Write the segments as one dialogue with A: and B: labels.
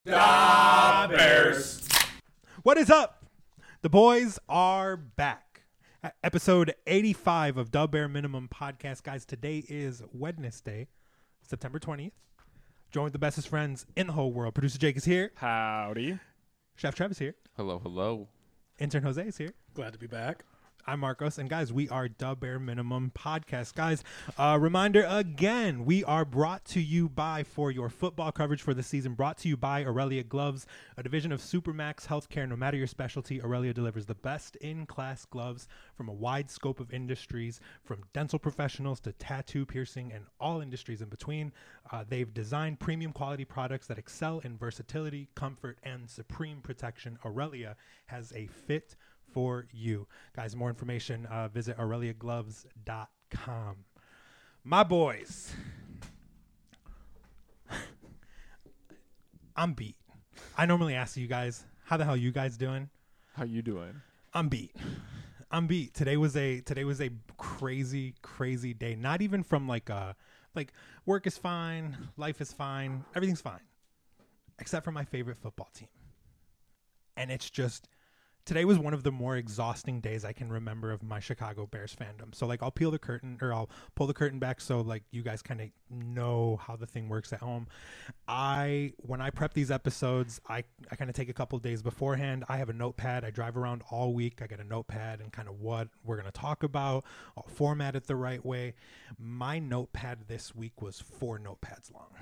A: Da Bears.
B: What is up? The boys are back. Episode 85 of Dub Bear Minimum Podcast. Guys, today is Wednesday, September 20th. Joined with the bestest friends in the whole world. Producer Jake is here.
A: Howdy.
B: Chef Trev is here.
C: Hello, hello.
B: Intern Jose is here.
D: Glad to be back.
B: I'm Marcos, and guys, we are Dub Bear Minimum Podcast. Guys, reminder again, we are brought to you by, for your football coverage for the season, brought to you by Aurelia Gloves, a division of Supermax Healthcare. No matter your specialty, Aurelia delivers the best in-class gloves from a wide scope of industries, from dental professionals to tattoo, piercing, and all industries in between. They've designed premium quality products that excel in versatility, comfort, and supreme protection. Aurelia has a fit for you. Guys, more information, visit AureliaGloves.com. My boys, I'm beat. I normally ask you guys, how the hell you guys doing?
A: How you doing?
B: I'm beat. Today was a crazy day. Not even from like work is fine, life is fine, everything's fine, except for my favorite football team. And it's just, today was one of the more exhausting days I can remember of my Chicago Bears fandom. So like I'll pull the curtain back so like you guys kind of know how the thing works at home. When I prep these episodes, I kind of take a couple days beforehand. I have a notepad. I drive around all week. I get a notepad and kind of what we're going to talk about. I'll format it the right way. My notepad this week was 4 notepads long.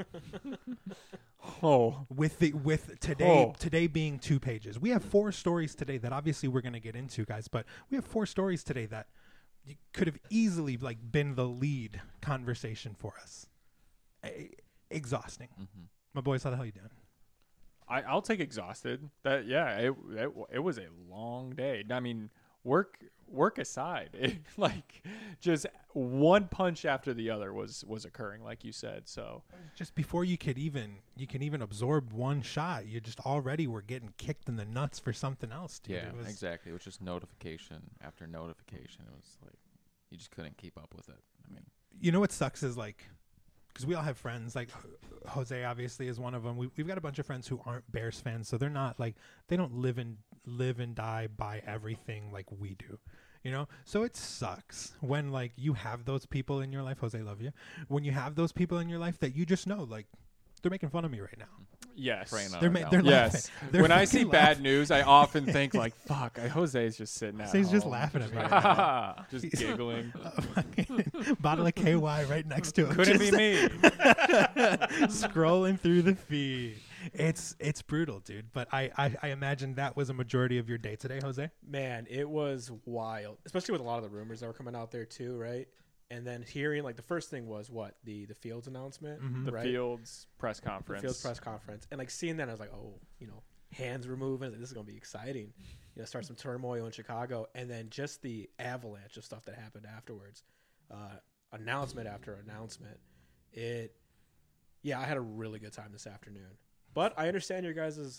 B: Today being 2 pages. We have 4 stories today that obviously we're going to get into, guys, but we have 4 stories today that could have easily like been the lead conversation for us. Exhausting. Mm-hmm. My boys, how the hell you doing?
A: I'll take exhausted. It was a long day. I mean, work aside, like just one punch after the other was occurring, like you said. So
B: just before you can even absorb one shot, you just already were getting kicked in the nuts for something else, dude.
C: Yeah, exactly. It was just notification after notification. It was like you just couldn't keep up with it. I mean,
B: you know what sucks is like, because we all have friends, like Jose obviously is one of them. We've got a bunch of friends who aren't Bears fans, so they're not like, they don't live and die by everything like we do, you know? So it sucks when like you have those people in your life. Jose, love you. When you have those people in your life that you just know, like, they're making fun of me right now.
A: Yes.
B: They're laughing.
A: Yes.
B: They're
A: when I see
B: laughing.
A: bad news, I often think like, fuck, Jose's just sitting out.
B: Jose's just laughing at me right now.
A: Just giggling.
B: Bottle of KY right next to him.
A: Couldn't be me.
B: Scrolling through the feed. It's brutal, dude. But I imagine that was a majority of your day today, Jose.
D: Man, it was wild, especially with a lot of the rumors that were coming out there too, right? And then hearing, like, the first thing was what? The Fields announcement,
A: The
D: right?
A: Fields press conference.
D: The Fields press conference. And, like, seeing that, I was like, oh, hands were moving. Like, this is going to be exciting. Start some turmoil in Chicago. And then just the avalanche of stuff that happened afterwards. Announcement after announcement. I had a really good time this afternoon. But I understand your guys'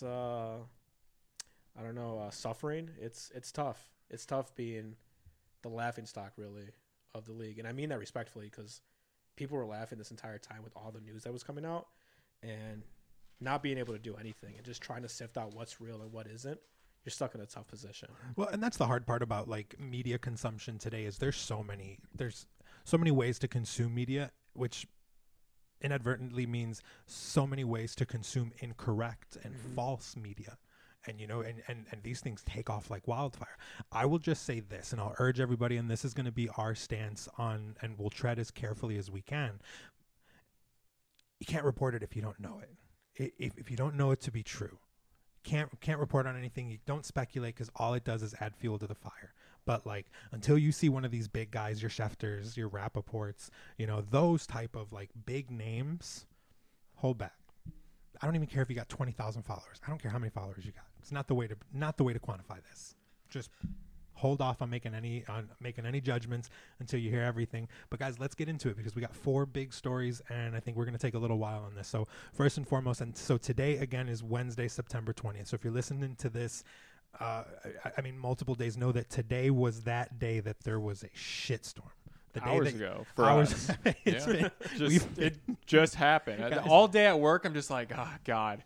D: suffering. It's tough. It's tough being the laughingstock, really, of the league. And I mean that respectfully, because people were laughing this entire time with all the news that was coming out and not being able to do anything and just trying to sift out what's real and what isn't. You're stuck in a tough position.
B: Well, and that's the hard part about like media consumption today is there's so many ways to consume media, which inadvertently means so many ways to consume incorrect and false media. And, and these things take off like wildfire. I will just say this, and I'll urge everybody, and this is going to be our stance on, and we'll tread as carefully as we can. You can't report it if you don't know it. If you don't know it to be true, can't report on anything. You don't speculate, because all it does is add fuel to the fire. But like, until you see one of these big guys, your Schefters, your Rappaports, those type of like big names, hold back. I don't even care if you got 20,000 followers. I don't care how many followers you got. It's not the way to quantify this. Just hold off on making any judgments until you hear everything. But guys, let's get into it, because we got 4 big stories, and I think we're going to take a little while on this. So first and foremost, and so today again is Wednesday, September 20th. So if you're listening to this, multiple days, know that today was that day that there was a shitstorm.
A: The hours ago for us. It just happened.
B: Guys,
A: all day at work, I'm just like, oh, God.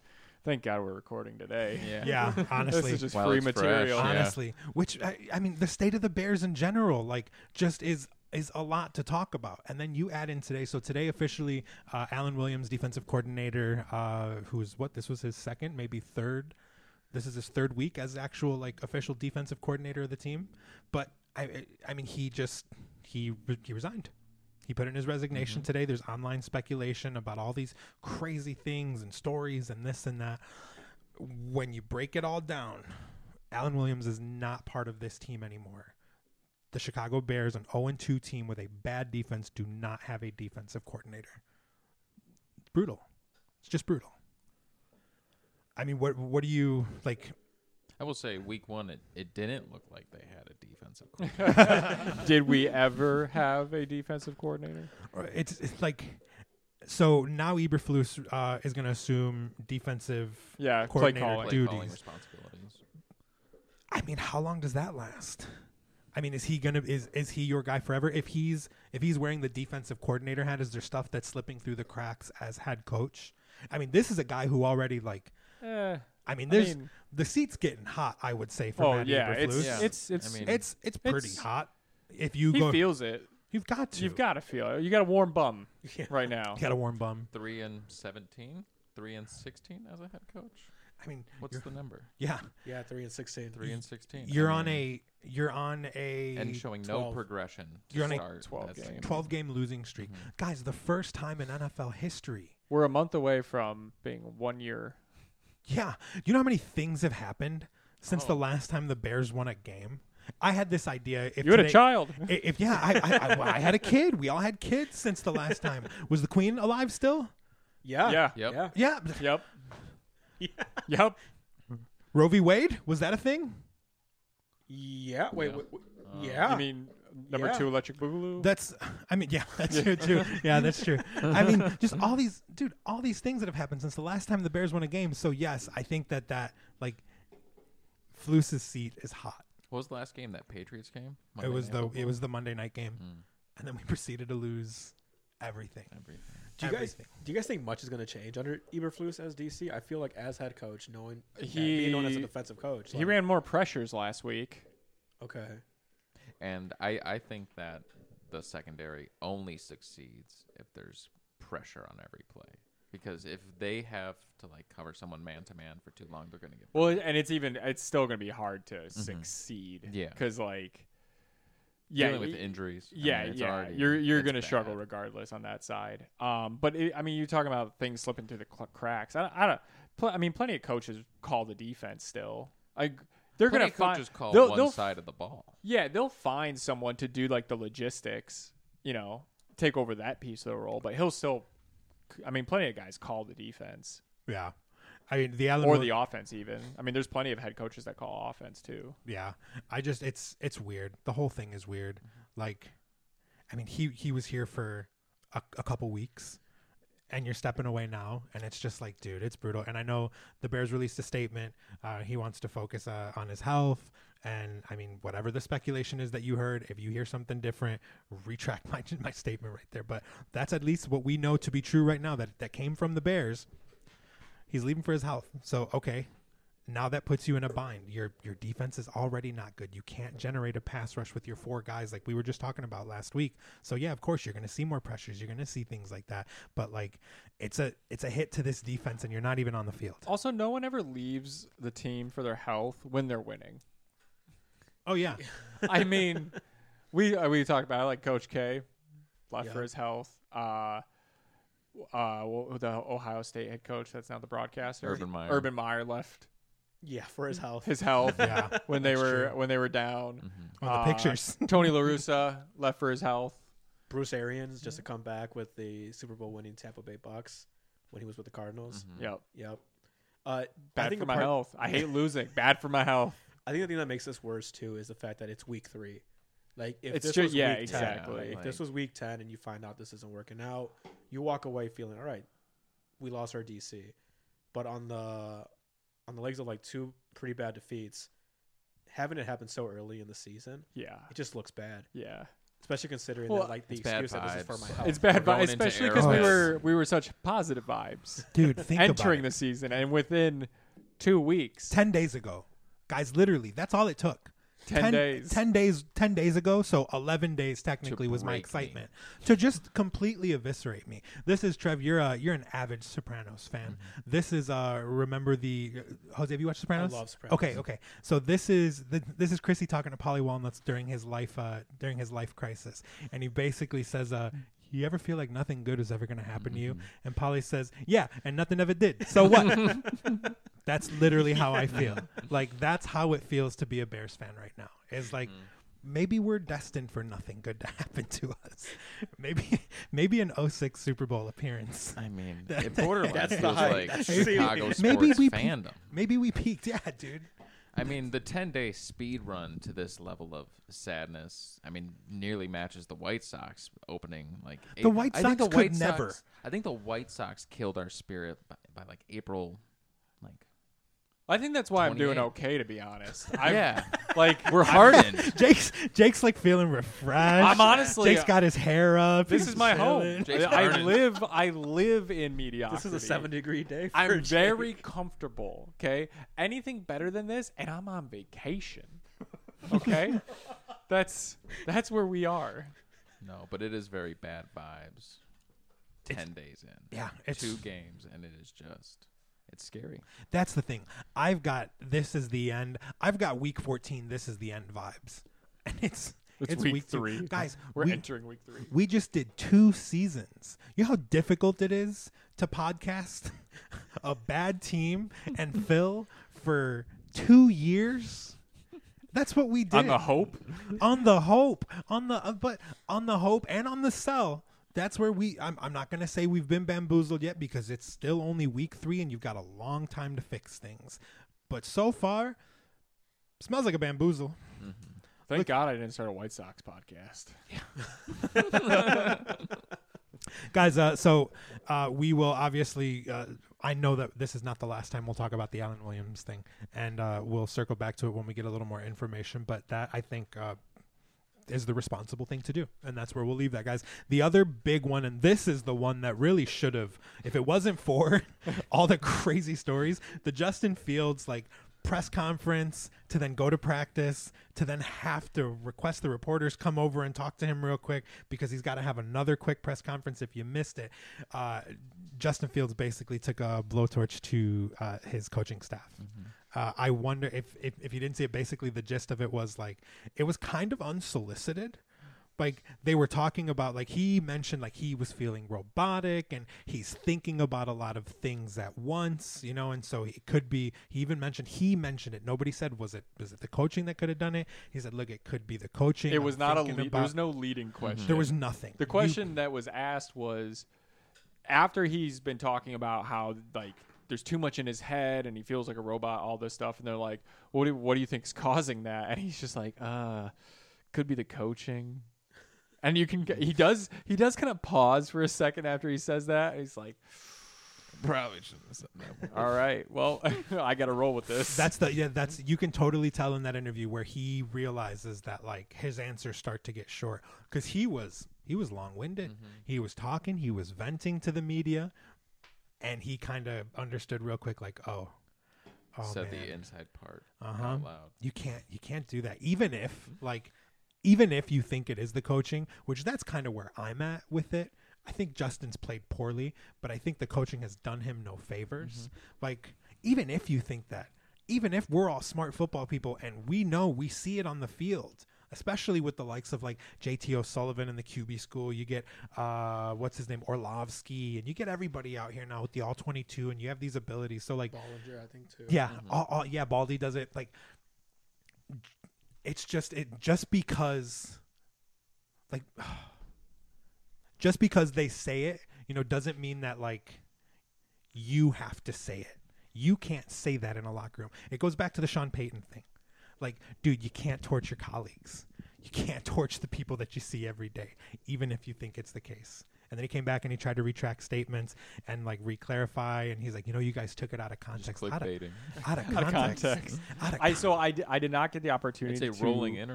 A: Thank God we're recording today.
B: Yeah, honestly.
A: This is just
C: While
A: free
C: it's fresh,
A: material.
C: yeah.
B: Honestly, which I mean, the state of the Bears in general, like, just is a lot to talk about. And then you add in today. So today, officially, Alan Williams, defensive coordinator, this was his second, maybe third. This is his third week as actual like official defensive coordinator of the team. But I mean, he resigned. He put in his resignation today. There's online speculation about all these crazy things and stories and this and that. When you break it all down, Alan Williams is not part of this team anymore. The Chicago Bears, an 0-2 team with a bad defense, do not have a defensive coordinator. It's brutal. It's just brutal. I mean, what do you like?
C: I will say, week one, it didn't look like they had a defensive coordinator.
A: Did we ever have a defensive coordinator?
B: It's like, so now Eberflus is going to assume defensive
A: Yeah, play
B: coordinator
A: calling.
C: Play calling
B: duties.
C: responsibilities.
B: I mean, how long does that last? I mean, is he your guy forever? If he's wearing the defensive coordinator hat, is there stuff that's slipping through the cracks as head coach? I mean, this is a guy who already like. I mean, the seat's getting hot. I would say for Matt Eberflus. It's pretty hot. If you
A: he feels it.
B: You've got to.
A: You've got to feel it. You got a warm bum right now.
B: You got a warm bum.
C: 3-17, 3-16 as a head coach.
B: I mean,
C: what's the number?
B: Yeah,
D: 3-16.
C: 3-16.
B: You're on a
C: and showing
D: 12.
C: no progression.
B: You're on a
A: 12
B: game losing streak, guys. The first time in NFL history.
A: We're a month away from being 1 year.
B: Yeah, you know how many things have happened since the last time the Bears won a game? I had this idea. If
A: you had a child.
B: I had a kid. We all had kids since the last time. Was the Queen alive still?
D: Yeah.
C: Yep.
B: Yeah.
A: Yep.
B: Roe v. Wade, was that a thing?
D: Yeah. Wait.
C: Yeah.
D: Yeah.
A: You mean number 2 Electric Boogaloo?
B: That's true too. Yeah, that's true. I mean, just all these things that have happened since the last time the Bears won a game. So yes, I think that like Flus's seat is hot.
C: What was the last game? That Patriots game?
B: It was the Monday night game, and then we proceeded to lose everything.
D: Do you guys think much is going to change under Eberflus as DC? I feel like as head coach, being known as a defensive coach,
A: he ran more pressures last week.
D: Okay.
C: And I think that the secondary only succeeds if there's pressure on every play. Because if they have to like cover someone man to man for too long, they're going to get
A: Well, and it's still going to be hard to succeed.
C: Yeah.
A: Because like,
C: dealing with injuries.
A: You're going to struggle regardless on that side. But you're talking about things slipping through the cracks. Plenty of coaches call the defense still. They're going to
C: coaches call one side of the ball.
A: Yeah, they'll find someone to do like the logistics, take over that piece of the role. But he'll still, plenty of guys call the defense.
B: Yeah. I mean,
A: the offense even. There's plenty of head coaches that call offense too.
B: Yeah. It's weird. The whole thing is weird. Like, he was here for a couple weeks, and you're stepping away now, and it's just like, dude, it's brutal. And I know the Bears released a statement. He wants to focus on his health. And whatever the speculation is that you heard, if you hear something different, retract my statement right there. But that's at least what we know to be true right now. That came from the Bears. He's leaving for his health. So okay, now that puts you in a bind. Your defense is already not good. You can't generate a pass rush with your 4 guys like we were just talking about last week. So yeah, of course you're going to see more pressures. You're going to see things like that. But like, it's a hit to this defense, and you're not even on the field.
A: Also, no one ever leaves the team for their health when they're winning.
B: Oh yeah.
A: We talked about it, like Coach K left for his health. The Ohio State head coach that's now the broadcaster, Urban Meyer left.
D: Yeah, for his health.
B: Yeah.
A: when they were down.
B: On the pictures.
A: Tony La Russa left for his health.
D: Bruce Arians just to come back with the Super Bowl winning Tampa Bay Bucks when he was with the Cardinals.
A: Yep.
D: Bad
A: for my health. I hate losing. Bad for my health.
D: I think the thing that makes this worse too is the fact that it's week 3. Like if
A: it's
D: this
A: just,
D: was week 10,
A: exactly.
D: If this was week 10 and you find out this isn't working out, you walk away feeling all right. We lost our DC, but on the legs of like 2 pretty bad defeats, having it happen so early in the season,
A: it
D: just looks bad.
A: Yeah.
D: especially considering
A: Well,
D: that like the
C: it's bad
D: excuse that this is for
C: vibes.
D: my health.
A: It's bad
C: We're going
A: vibes,
C: into
A: especially because
C: Arrowhead.
A: we were such positive vibes
B: Dude, think
A: entering
B: about
A: the season, and within 2 weeks,
B: 10 days ago. Guys, literally, that's all it took.
A: 10 days.
B: 10 days ago, so 11 days technically was my
C: break me.
B: excitement to just completely eviscerate me. This is Trev. You're an avid Sopranos fan. This is remember the Jose. Have you watched Sopranos?
D: I love Sopranos.
B: Okay. So this is Chrissy talking to Polly Walnuts during his life crisis, and he basically says, "You ever feel like nothing good is ever going to happen to you?" And Polly says, "Yeah, and nothing ever did. So what?" That's literally how I feel. Like, that's how it feels to be a Bears fan right now. It's like, maybe we're destined for nothing good to happen to us. Maybe an 06 Super Bowl appearance.
C: I mean, it borderline
D: That's the
C: feels
D: hype.
C: like
D: Maybe-
C: Chicago sports
B: maybe we
C: fandom.
B: Maybe we peaked. Yeah, dude.
C: I mean, the 10-day speed run to this level of sadness, I mean, nearly matches the White Sox opening. Like
B: The White
C: I think
B: Sox
C: the White
B: could never.
C: Sox- I think the White Sox killed our spirit by like April. Like,
A: I think that's why I'm doing
C: 28.
A: okay, to be honest.
C: yeah,
A: Like,
C: we're hardened.
B: Jake's like feeling refreshed.
A: I'm honestly-
B: Jake's got his hair up.
A: this
B: He's
A: is my
B: chilling.
A: home.
C: Jake's
A: I
C: burning.
A: live in mediocrity.
D: This is a 7-degree day. For
A: I'm
D: Jake.
A: very comfortable. Okay, anything better than this, and I'm on vacation. Okay, that's where we are.
C: No, but it is very bad vibes. 10 days in,
B: Yeah, it's
C: 2 games, and it is just, it's scary.
B: That's the thing. I've got this is the end. I've got week 14. This is the end vibes, and it's
A: week
B: two.
A: 3,
B: guys.
A: We're
B: we,
A: entering week 3.
B: we just did 2 seasons. You know how difficult it is to podcast a bad team and Phil for 2 years. That's what we did
A: On the hope,
B: on the hope, on the hope and on the sell. That's where I'm not going to say we've been bamboozled yet because it's still only week 3 and you've got a long time to fix things. But so far, smells like a bamboozle.
A: thank
B: Look-
A: God I didn't start a White Sox podcast.
B: Guys, so we will obviously, I know that this is not the last time we'll talk about the Allen Williams thing, and we'll circle back to it when we get a little more information, but that, I think, is the responsible thing to do, and that's where we'll leave that, guys. The other big one, and this is the one that really should have, if it wasn't for all the crazy stories, the Justin Fields, like, press conference to then go to practice to then have to request the reporters come over and talk to him real quick because he's got to have another quick press conference if you missed it. Justin Fields basically took a blowtorch to his coaching staff. I wonder if you didn't see it, basically the gist of it was like, it was kind of unsolicited. Like, they were talking about, like, he mentioned, like, he was feeling robotic and he's thinking about a lot of things at once, you know, and so it could be, he mentioned it. Nobody said, was it the coaching that could have done it? He said, look, it could be the coaching.
A: It was not
B: thinking
A: there
B: about-
A: was no leading question.
B: there was nothing.
A: The question that was asked was, after he's been talking about how, like, there's too much in his head and he feels like a robot, all this stuff, and they're like, what do you think is causing that? And he's just like, could be the coaching. And he does kind of pause for a second after he says that. He's like,
C: Probably shouldn't have said that.
A: all right, well, I got to roll with this.
B: That's you can totally tell in that interview where he realizes that, like, his answers start to get short because he was long-winded. He was talking, he was venting to the media, and he kind of understood real quick, like, oh
C: Said
B: man.
C: the inside part
B: Uh-huh.
C: out loud.
B: You can't do that. Even if you think it is the coaching, which that's kind of where I'm at with it. I think Justin's played poorly, but I think the coaching has done him no favors. Like, even if you think that, even if we're all smart football people and we see it on the field, especially with the likes of like JT O'Sullivan in the QB school, you get what's his name, Orlovsky, and you get everybody out here now with the all 22, and you have these abilities. So like,
D: Bollinger, I think too.
B: yeah, Baldy does it. Like, it's just because, like, just because they say it, you know, doesn't mean that, like, you have to say it. You can't say that in a locker room. It goes back to the Sean Payton thing. Like, dude, you can't torch your colleagues. You can't torch the people that you see every day, even if you think it's the case. And then he came back and he tried to retract statements and, like, re-clarify. And he's like, you know, you guys took it out of context.
C: Just clickbaiting.
B: Out of
A: Out of
B: context.
A: context.
B: Out of
A: I did not get the opportunity
C: It's a
A: to
C: rolling interview.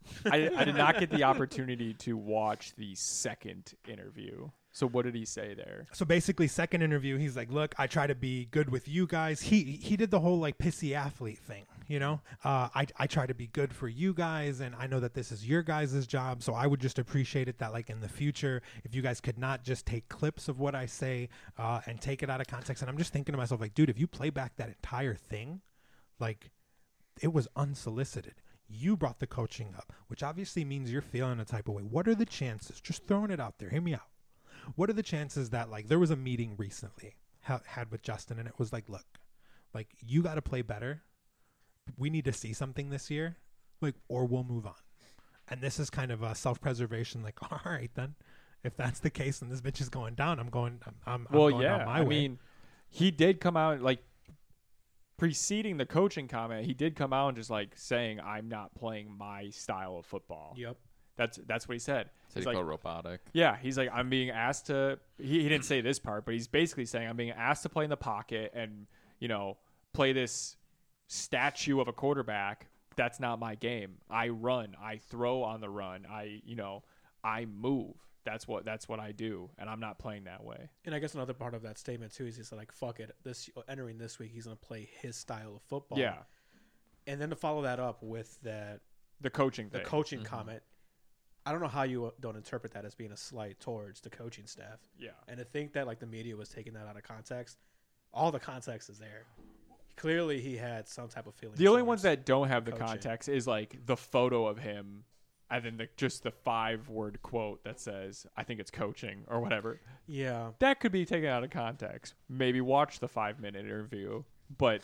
A: I did not get the opportunity to watch the second interview. So what did he say there?
B: So basically, second interview, he's like, "Look, I try to be good with you guys." He did the whole like pissy athlete thing, you know. I try to be good for you guys, and I know that this is your guys' job. So I would just appreciate it that like in the future, if you guys could not just take clips of what I say and take it out of context. And I'm just thinking to myself, like, dude, if you play back that entire thing, like, it was unsolicited. You brought the coaching up, which obviously means you're feeling a type of way. What are the chances? Just throwing it out there. Hear me out. What are the chances that like there was a meeting recently had with Justin, and it was like, look, like you got to play better. We need to see something this year, like, or we'll move on. And this is kind of a self-preservation. Like, all right, then, if that's the case, and this bitch is going down, I'm going down my way.
A: mean, he did come out like preceding the coaching comment. He did come out and just like saying, "I'm not playing my style of football."
D: Yep.
A: That's what he said.
C: So
A: He's
C: you
A: like,
C: go robotic.
A: yeah, he's like, I'm being asked to. He didn't say this part, but he's basically saying I'm being asked to play in the pocket and play this statue of a quarterback. That's not my game. I run. I throw on the run. I move. That's what I do, and I'm not playing that way.
D: And I guess another part of that statement too is he's like, "Fuck it." Entering this week, he's gonna play his style of football.
A: Yeah,
D: And then to follow that up with the
A: coaching thing.
D: coaching comment, I don't know how you don't interpret that as being a slight towards the coaching staff.
A: Yeah.
D: And to think that like the media was taking that out of context, all the context is there. Clearly, he had some type of feeling.
A: The only ones that don't have the
D: coaching.
A: context is like the photo of him, and then just the 5-word quote that says, "I think it's coaching" or whatever.
D: Yeah.
A: That could be taken out of context. Maybe watch the 5-minute interview, but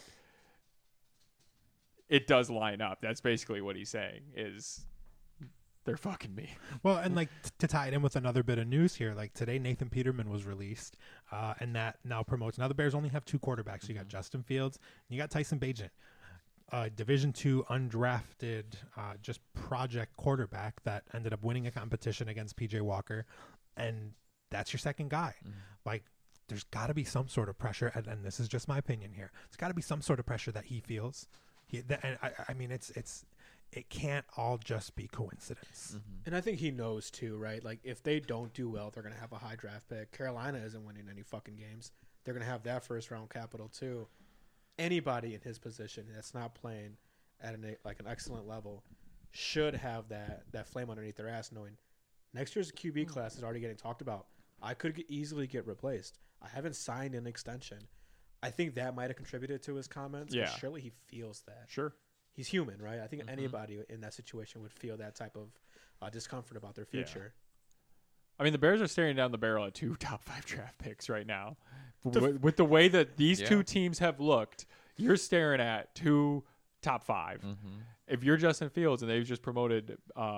A: it does line up. That's basically what he's saying is they're fucking me.
B: Well, and like to tie it in with another bit of news here, like today Nathan Peterman was released, and that now promotes. Now the Bears only have 2 quarterbacks. You got Justin Fields, and you got Tyson Bagent, Division II undrafted, just project quarterback that ended up winning a competition against PJ Walker, and that's your second guy. Like, there's got to be some sort of pressure, and this is just my opinion here. There's got to be some sort of pressure that he feels. And I mean, it can't all just be coincidence.
D: And I think he knows too, right? Like if they don't do well, they're going to have a high draft pick. Carolina isn't winning any fucking games. They're going to have that first round capital too. Anybody in his position that's not playing at an excellent level should have that flame underneath their ass, knowing next year's QB class is already getting talked about. I could easily get replaced. I haven't signed an extension. I think that might have contributed to his comments.
A: Yeah.
D: Surely he feels that.
A: Sure.
D: He's human, right? I think anybody in that situation would feel that type of discomfort about their future.
A: I mean, the Bears are staring down the barrel at 2 top 5 draft picks right now. With the way that these 2 teams have looked, you're staring at 2 top 5. If you're Justin Fields and they've just promoted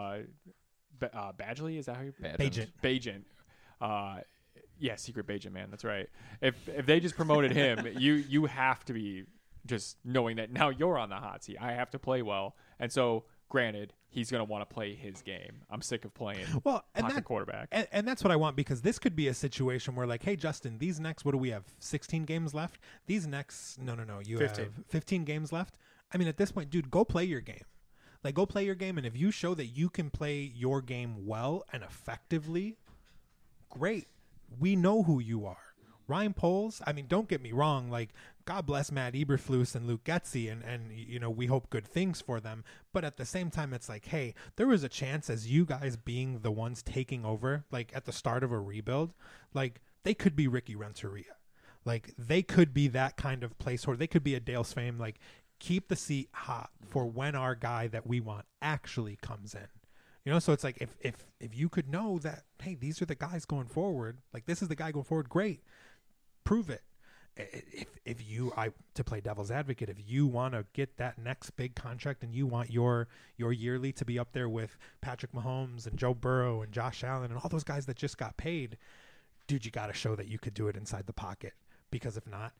A: Badgley, is that how you Bagent. Yeah, secret Bagent man. That's right. If they just promoted him, you have to be just knowing that now you're on the hot seat. I have to play well, and so granted, he's going to want to play his game. I'm sick of playing pocket quarterback,
B: and that's what I want, because this could be a situation where like, hey Justin, these next, what do we have? 16 games left. These next, no, you
D: 15.
B: have 15 games left. I mean, at this point, dude, go play your game. Like, go play your game, and if you show that you can play your game well and effectively, great. We know who you are. Ryan Poles, I mean, don't get me wrong. Like, God bless Matt Eberflus and Luke Getsy, and we hope good things for them. But at the same time, it's like, hey, there was a chance as you guys being the ones taking over, like at the start of a rebuild, like they could be Ricky Renteria. Like, they could be that kind of placeholder. They could be a Dale Svaim. Like, keep the seat hot for when our guy that we want actually comes in. So it's like if you could know that, hey, these are the guys going forward, like this is the guy going forward, great. Prove it. If you, to play devil's advocate, if you want to get that next big contract and you want your yearly to be up there with Patrick Mahomes and Joe Burrow and Josh Allen and all those guys that just got paid, dude, you got to show that you could do it inside the pocket, because if not,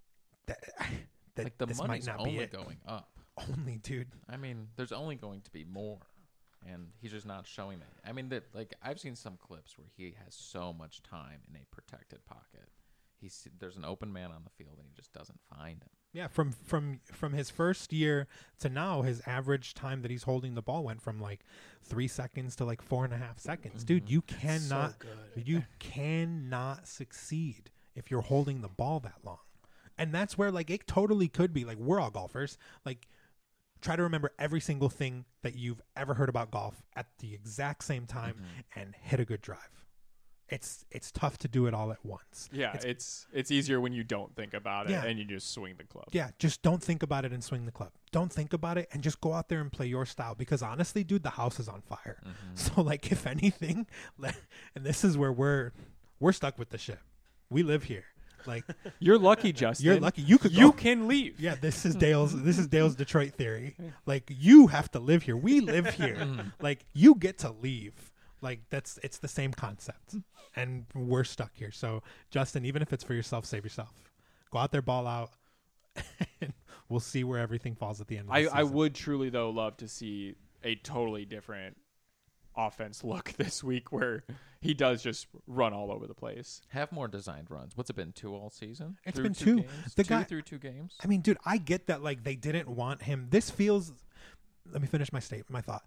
C: like the
B: this
C: money's
B: might not be
C: only
B: it.
C: going up.
B: Only, dude.
C: I mean, there's only going to be more. And he's just not showing that. I mean, I've seen some clips where he has so much time in a protected pocket. There's an open man on the field, and he just doesn't find him.
B: Yeah, from his first year to now, his average time that he's holding the ball went from like 3 seconds to like 4.5 seconds. Dude, you cannot,
D: good.
B: you cannot succeed if you're holding the ball that long. And that's where like it totally could be like we're all golfers. Like try to remember every single thing that you've ever heard about golf at the exact same time and hit a good drive. It's tough to do it all at once.
A: Yeah, it's easier when you don't think about it and you just swing the club.
B: Yeah, just don't think about it and swing the club. Don't think about it and just go out there and play your style. Because honestly, dude, the house is on fire. So like, if anything, and this is where we're stuck with the ship. We live here. Like
A: You're lucky, Justin.
B: you're lucky. You
A: can leave.
B: Yeah, this is Dale's Detroit theory. Like you have to live here. We live here. Like you get to leave. Like it's the same concept, and we're stuck here. So Justin, even if it's for yourself, save yourself. Go out there, ball out, and we'll see where everything falls at the end of the season.
A: I would truly though love to see a totally different offense look this week where he does just run all over the place.
C: Have more designed runs. What's it been, 2 all season?
B: It's
C: Through
B: been
C: 2
B: 2.
C: games?
B: The
C: 2
B: guy
C: through 2 games.
B: I mean, dude, I get that. Like they didn't want him. This feels. Let me finish my thought.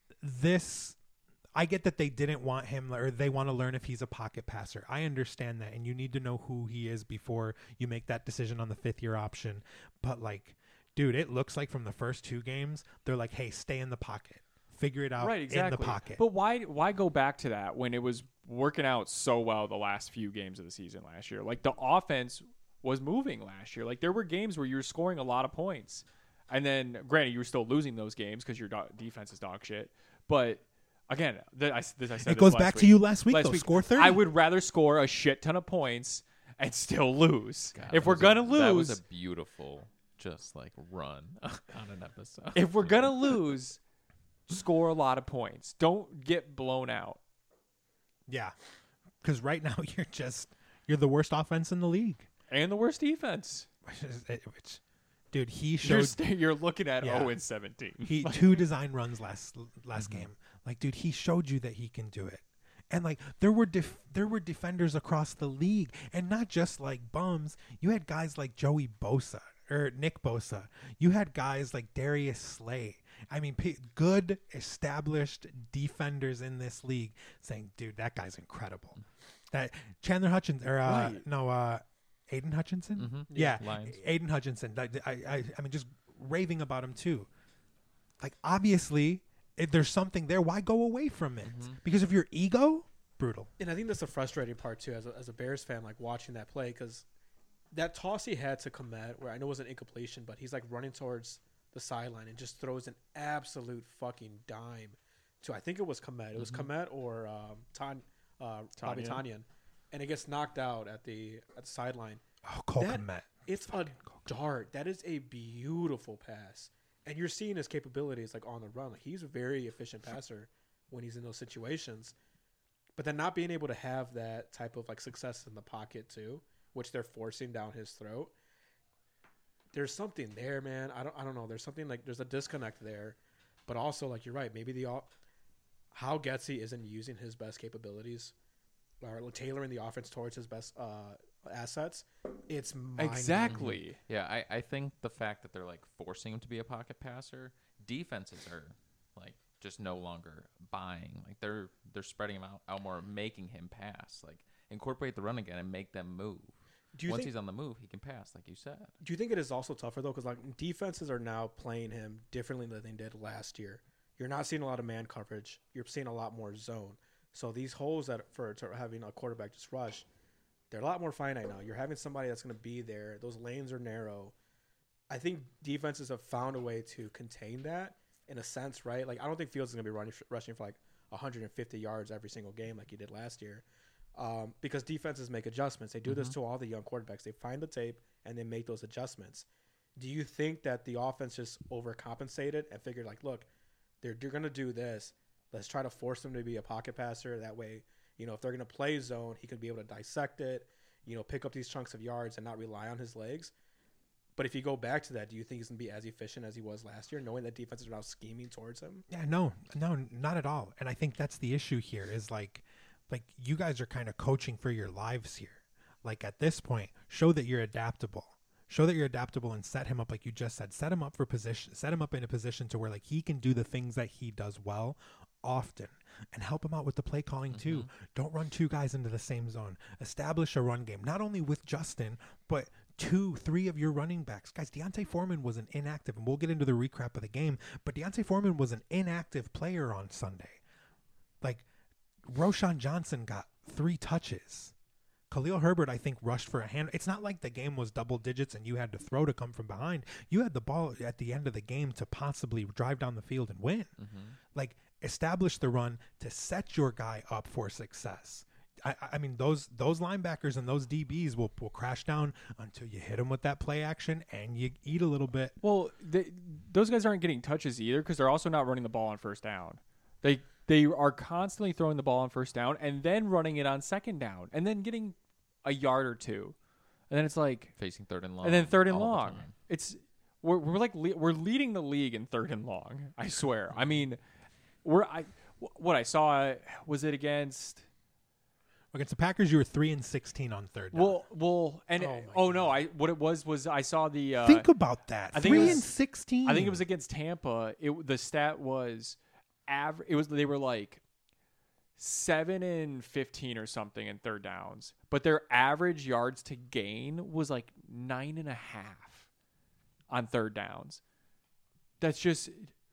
B: I get that they didn't want him, or they want to learn if he's a pocket passer. I understand that, and you need to know who he is before you make that decision on the 5th-year option. But, like, dude, it looks like from the first 2 games, they're like, hey, stay in the pocket. Figure it out
A: Right, exactly.
B: in the pocket.
A: But why go back to that when it was working out so well the last few games of the season last year? Like, the offense was moving last year. Like, there were games where you were scoring a lot of points. And then, granted, you were still losing those games because your defense is dog shit. But... Again, I said
B: it goes back to you last week, though. Score 30.
A: I would rather score a shit ton of points and still lose.
C: God,
A: if we're going to lose...
C: That was a beautiful, just like, run on an episode.
A: If we're going to lose, score a lot of points. Don't get blown out.
B: Yeah. Because right now, you're the worst offense in the league.
A: And the worst defense.
B: Dude, he showed...
A: You're looking at
B: Yeah.
A: 0-17.
B: He 2 design runs last game. Like, dude, he showed you that he can do it. And like there were defenders across the league, and not just like bums. You had guys like Joey Bosa or Nick Bosa. You had guys like Darius Slay. I mean, good established defenders in this league saying, "Dude, that guy's incredible." That Chandler Hutchinson or Aiden Hutchinson,
C: Mm-hmm.
B: yeah,
C: Lions.
B: Aiden Hutchinson. I mean, just raving about him too. Like, obviously, if there's something there, why go away from it? Because of your ego, brutal.
D: And I think that's the frustrating part too, as a Bears fan, like watching that play, because that toss he had to Kmet, where I know it was an incompletion, but he's like running towards the sideline and just throws an absolute fucking dime to, I think it was Kmet. It was Kmet or Bobby Tanyan, and it gets knocked out at the sideline.
B: Oh, Cole Kmet.
D: It's a dart. That is a beautiful pass. And you're seeing his capabilities like on the run. Like, he's a very efficient passer when he's in those situations. But then not being able to have that type of like success in the pocket too, which they're forcing down his throat. There's something there, man. I don't know. There's something like there's a disconnect there. But also, like, you're right. Maybe how Getsy isn't using his best capabilities or tailoring the offense towards his best assets. It's
A: Exactly.
C: Yeah, I think the fact that they're like forcing him to be a pocket passer, defenses are like just no longer buying. Like they're spreading him out more, making him pass. Like incorporate the run again and make them move. Once he's on the move, he can pass, like you said.
D: Do you think it is also tougher though? Because like defenses are now playing him differently than they did last year. You're not seeing a lot of man coverage. You're seeing a lot more zone. So these holes to having a quarterback just rush, they're a lot more finite now. You're having somebody that's going to be there. Those lanes are narrow. I think defenses have found a way to contain that in a sense, right? Like, I don't think Fields is going to be rushing for like 150 yards every single game like he did last year, because defenses make adjustments. They do this to all the young quarterbacks. They find the tape and they make those adjustments. Do you think that the offense just overcompensated and figured like, look, they're going to do this. Let's try to force them to be a pocket passer. That way, you know, if they're going to play zone, he could be able to dissect it, you know, pick up these chunks of yards and not rely on his legs. But if you go back to that, do you think he's going to be as efficient as he was last year, knowing that defenses are now scheming towards him?
B: Yeah, no, not at all. And I think that's the issue here is like you guys are kind of coaching for your lives here. Like at this point, show that you're adaptable. Show that you're adaptable and set him up, like you just said. Set him up in a position to where like he can do the things that he does well often, and help him out with the play calling too. Don't run two guys into the same zone. Establish a run game, not only with Justin, but 2-3 of your running backs. Guys, Deontay Foreman was an inactive, and we'll get into the recap of the game, but Deontay Foreman was an inactive player on Sunday. Like, Roschon Johnson got 3 touches. Khalil Herbert, I think, rushed for a hand. It's not like the game was double digits and you had to throw to come from behind. You had the ball at the end of the game to possibly drive down the field and win. Like, establish the run to set your guy up for success. I mean, those linebackers and those DBs will crash down until you hit them with that play action and you eat a little bit.
A: Well, those guys aren't getting touches either because they're also not running the ball on first down. They are constantly throwing the ball on first down and then running it on second down and then getting a yard or two, and then it's like
C: facing third and long,
A: and then third and
C: all the
A: long.
C: time.
A: It's we're leading the league in third and long. I swear. I mean, what I saw was it against
B: the Packers. You were 3-16 on third down.
A: Well, and what it was I saw the
B: think about that.
A: I think
B: 3-16.
A: I think it was against Tampa. The stat was average. It was they were like 7-15 or something in third downs, but their average yards to gain was like 9.5 on third downs. That's just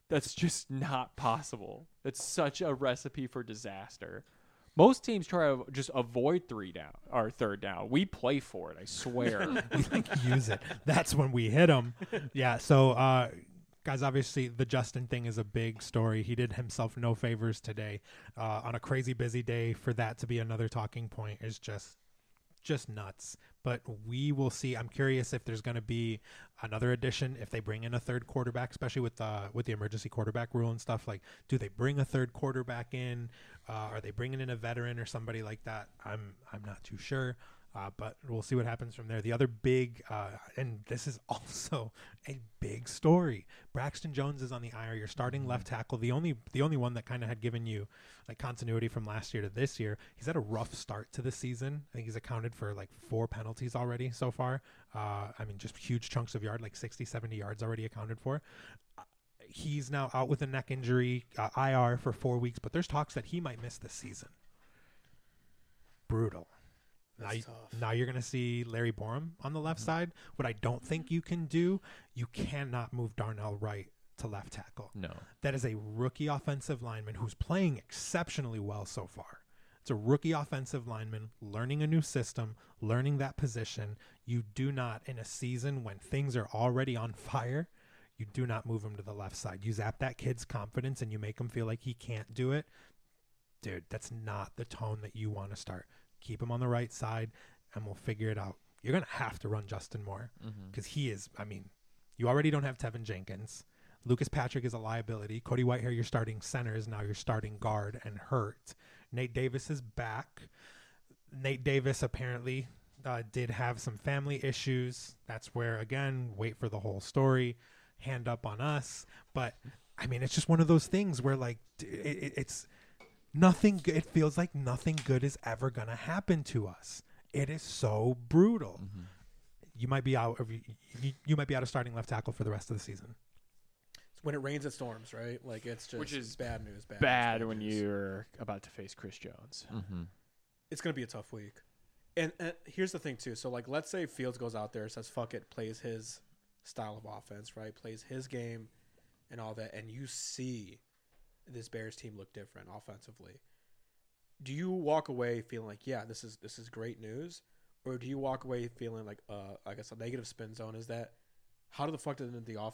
A: not possible. That's such a recipe for disaster. Most teams try to just avoid third down. We play for it, I swear.
B: We like use it. That's when we hit them. Yeah. So, guys, obviously the Justin thing is a big story. He did himself no favors today on a crazy busy day. For that to be another talking point is just nuts. But we will see. I'm curious if there's going to be another addition, if they bring in a third quarterback, especially with the emergency quarterback rule and stuff. Like, do they bring a third quarterback in? Are they bringing in a veteran or somebody like that? I'm not too sure. But we'll see what happens from there. The other big, and this is also a big story. Braxton Jones is on the IR. Your starting left tackle, the only one that kind of had given you like continuity from last year to this year. He's had a rough start to the season. I think he's accounted for like 4 penalties already so far. I mean, just huge chunks of yard, like 60, 70 yards already accounted for. He's now out with a neck injury, IR for 4 weeks, but there's talks that he might miss this season. Brutal. Now you're going to see Larry Borum on the left side. What I don't think you can do, you cannot move Darnell Wright to left tackle.
C: No.
B: That is a rookie offensive lineman who's playing exceptionally well so far. It's a rookie offensive lineman learning a new system, learning that position. You do not, in a season when things are already on fire, you do not move him to the left side. You zap that kid's confidence and you make him feel like he can't do it. Dude, that's not the tone that you want to start. Keep him on the right side, and we'll figure it out. You're going to have to run Justin Moore because he is, I mean, you already don't have Tevin Jenkins. Lucas Patrick is a liability. Cody Whitehair, your starting center, is now your starting guard and hurt. Nate Davis is back. Nate Davis apparently did have some family issues. That's where, again, wait for the whole story. Hand up on us. But, I mean, it's just one of those things where, like, it's nothing. It feels like nothing good is ever going to happen to us. It is so brutal. You might be out. You might be out of starting left tackle for the rest of the season.
D: When it rains, it storms, right? Like, it's just
A: Which is
D: bad news.
A: Bad when you're about to face Chris Jones.
D: It's going to be a tough week. And here's the thing, too. So, like, let's say Fields goes out there, says, fuck it, plays his style of offense, right? Plays his game and all that. And you see this Bears team look different offensively. Do you walk away feeling like, yeah, this is great news? Or do you walk away feeling like, I guess a negative spin zone is that how the fuck did the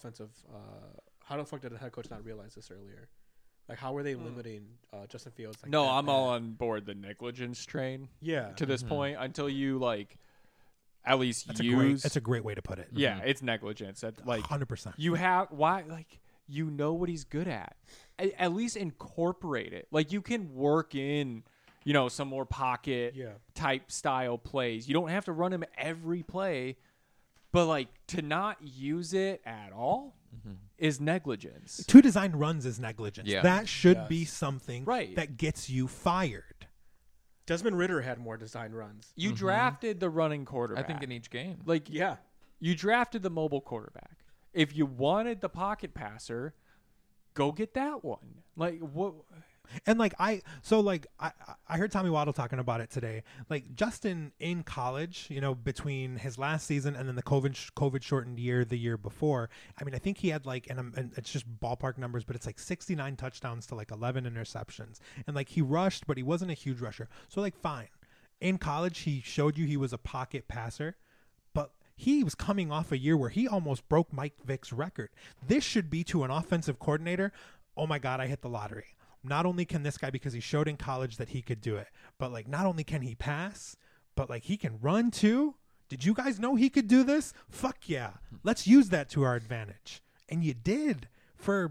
D: head coach not realize this earlier? Like, how were they limiting Justin Fields? Like,
A: no, I'm all on board the negligence train.
D: Yeah.
A: To this point, until you like at least
B: That's a great way to put it.
A: Yeah, it's negligence. That, like
B: 100%.
A: You have you know what he's good at. At least incorporate it. Like, you can work in, some more pocket type style plays. You don't have to run him every play, but like to not use it at all is negligence.
B: To design runs is negligence.
C: Yeah.
B: That should be something
A: Right.
B: that gets you fired.
D: Desmond Ridder had more design runs.
A: You drafted the running quarterback.
C: I think in each game.
A: like
D: Yeah.
A: You drafted the mobile quarterback. If you wanted the pocket passer, go get that one. Like what?
B: And like I heard Tommy Waddle talking about it today. Like Justin in college, you know, between his last season and then the COVID shortened year the year before. I mean, I think he had like, and it's just ballpark numbers, but it's like 69 touchdowns to like 11 interceptions. And like he rushed, but he wasn't a huge rusher. So like fine. In college, he showed you he was a pocket passer, but he was coming off a year where he almost broke Mike Vick's record. This should be to an offensive coordinator. Oh my God, I hit the lottery. Not only can this guy, because he showed in college that he could do it, but like not only can he pass, but like he can run too. Did you guys know he could do this? Fuck yeah. Let's use that to our advantage. And you did for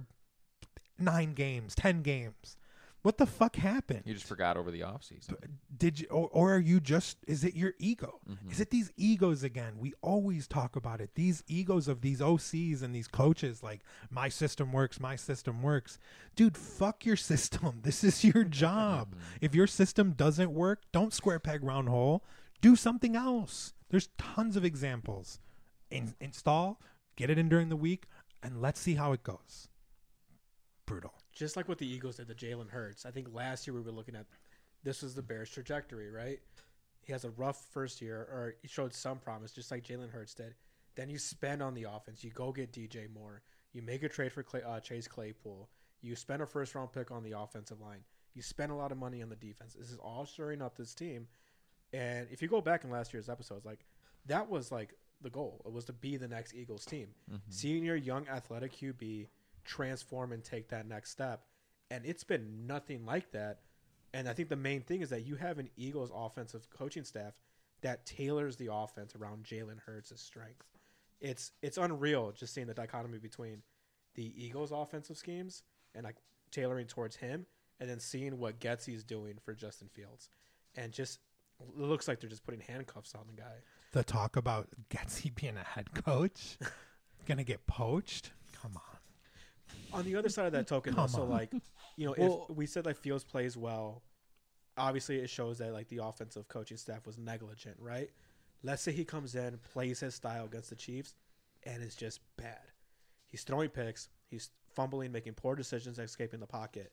B: 9 games, 10 games. What the fuck happened?
C: You just forgot over the offseason.
B: Did you, or are you just, is it your ego?
C: Mm-hmm.
B: Is it these egos again? We always talk about it. These egos of these OCs and these coaches, like, my system works, my system works. Dude, fuck your system. This is your job. If your system doesn't work, don't square peg round hole. Do something else. There's tons of examples. Install, get it in during the week, and let's see how it goes. Brutal.
D: Just like what the Eagles did to Jalen Hurts. I think last year we were looking at this was the Bears' trajectory, right? He has a rough first year, or he showed some promise, just like Jalen Hurts did. Then you spend on the offense. You go get DJ Moore. You make a trade for Chase Claypool. You spend a first-round pick on the offensive line. You spend a lot of money on the defense. This is all shoring up this team. And if you go back in last year's episodes, like that was like the goal. It was to be the next Eagles team.
C: Mm-hmm.
D: Seeing your young athletic QB transform and take that next step, and it's been nothing like that. And I think the main thing is that you have an Eagles offensive coaching staff that tailors the offense around Jalen Hurts' strength. It's unreal just seeing the dichotomy between the Eagles offensive schemes and like tailoring towards him, and then seeing what Getsy's doing for Justin Fields, and just it looks like they're just putting handcuffs on the guy.
B: The talk about Getsy being a head coach gonna get poached. Come on.
D: On the other side of that token, also, like, you know, if we said like Fields plays well, obviously it shows that like the offensive coaching staff was negligent, right? Let's say he comes in, plays his style against the Chiefs, and is just bad. He's throwing picks, he's fumbling, making poor decisions, escaping the pocket.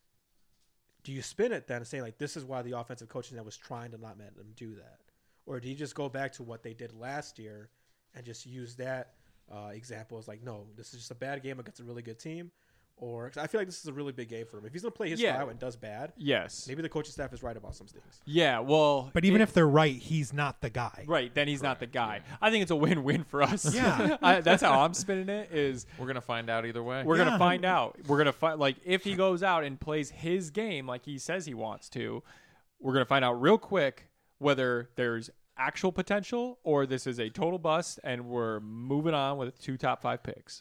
D: Do you spin it then and say like this is why the offensive coaching staff was trying to not let them do that, or do you just go back to what they did last year and just use that example is like, no, this is just a bad game against a really good team? Or I feel like this is a really big game for him. If he's going to play his style and does bad,
A: yes,
D: maybe the coaching staff is right about some things.
A: Yeah, well,
B: but even if they're right, he's not the guy.
A: Right, then he's not the guy. Yeah. I think it's a win-win for us.
B: Yeah,
A: that's how I'm spinning it. Is
C: we're gonna find out either way.
A: We're gonna find out. We're gonna find like if he goes out and plays his game like he says he wants to, we're gonna find out real quick whether there's actual potential or this is a total bust and we're moving on with 2 top 5 picks.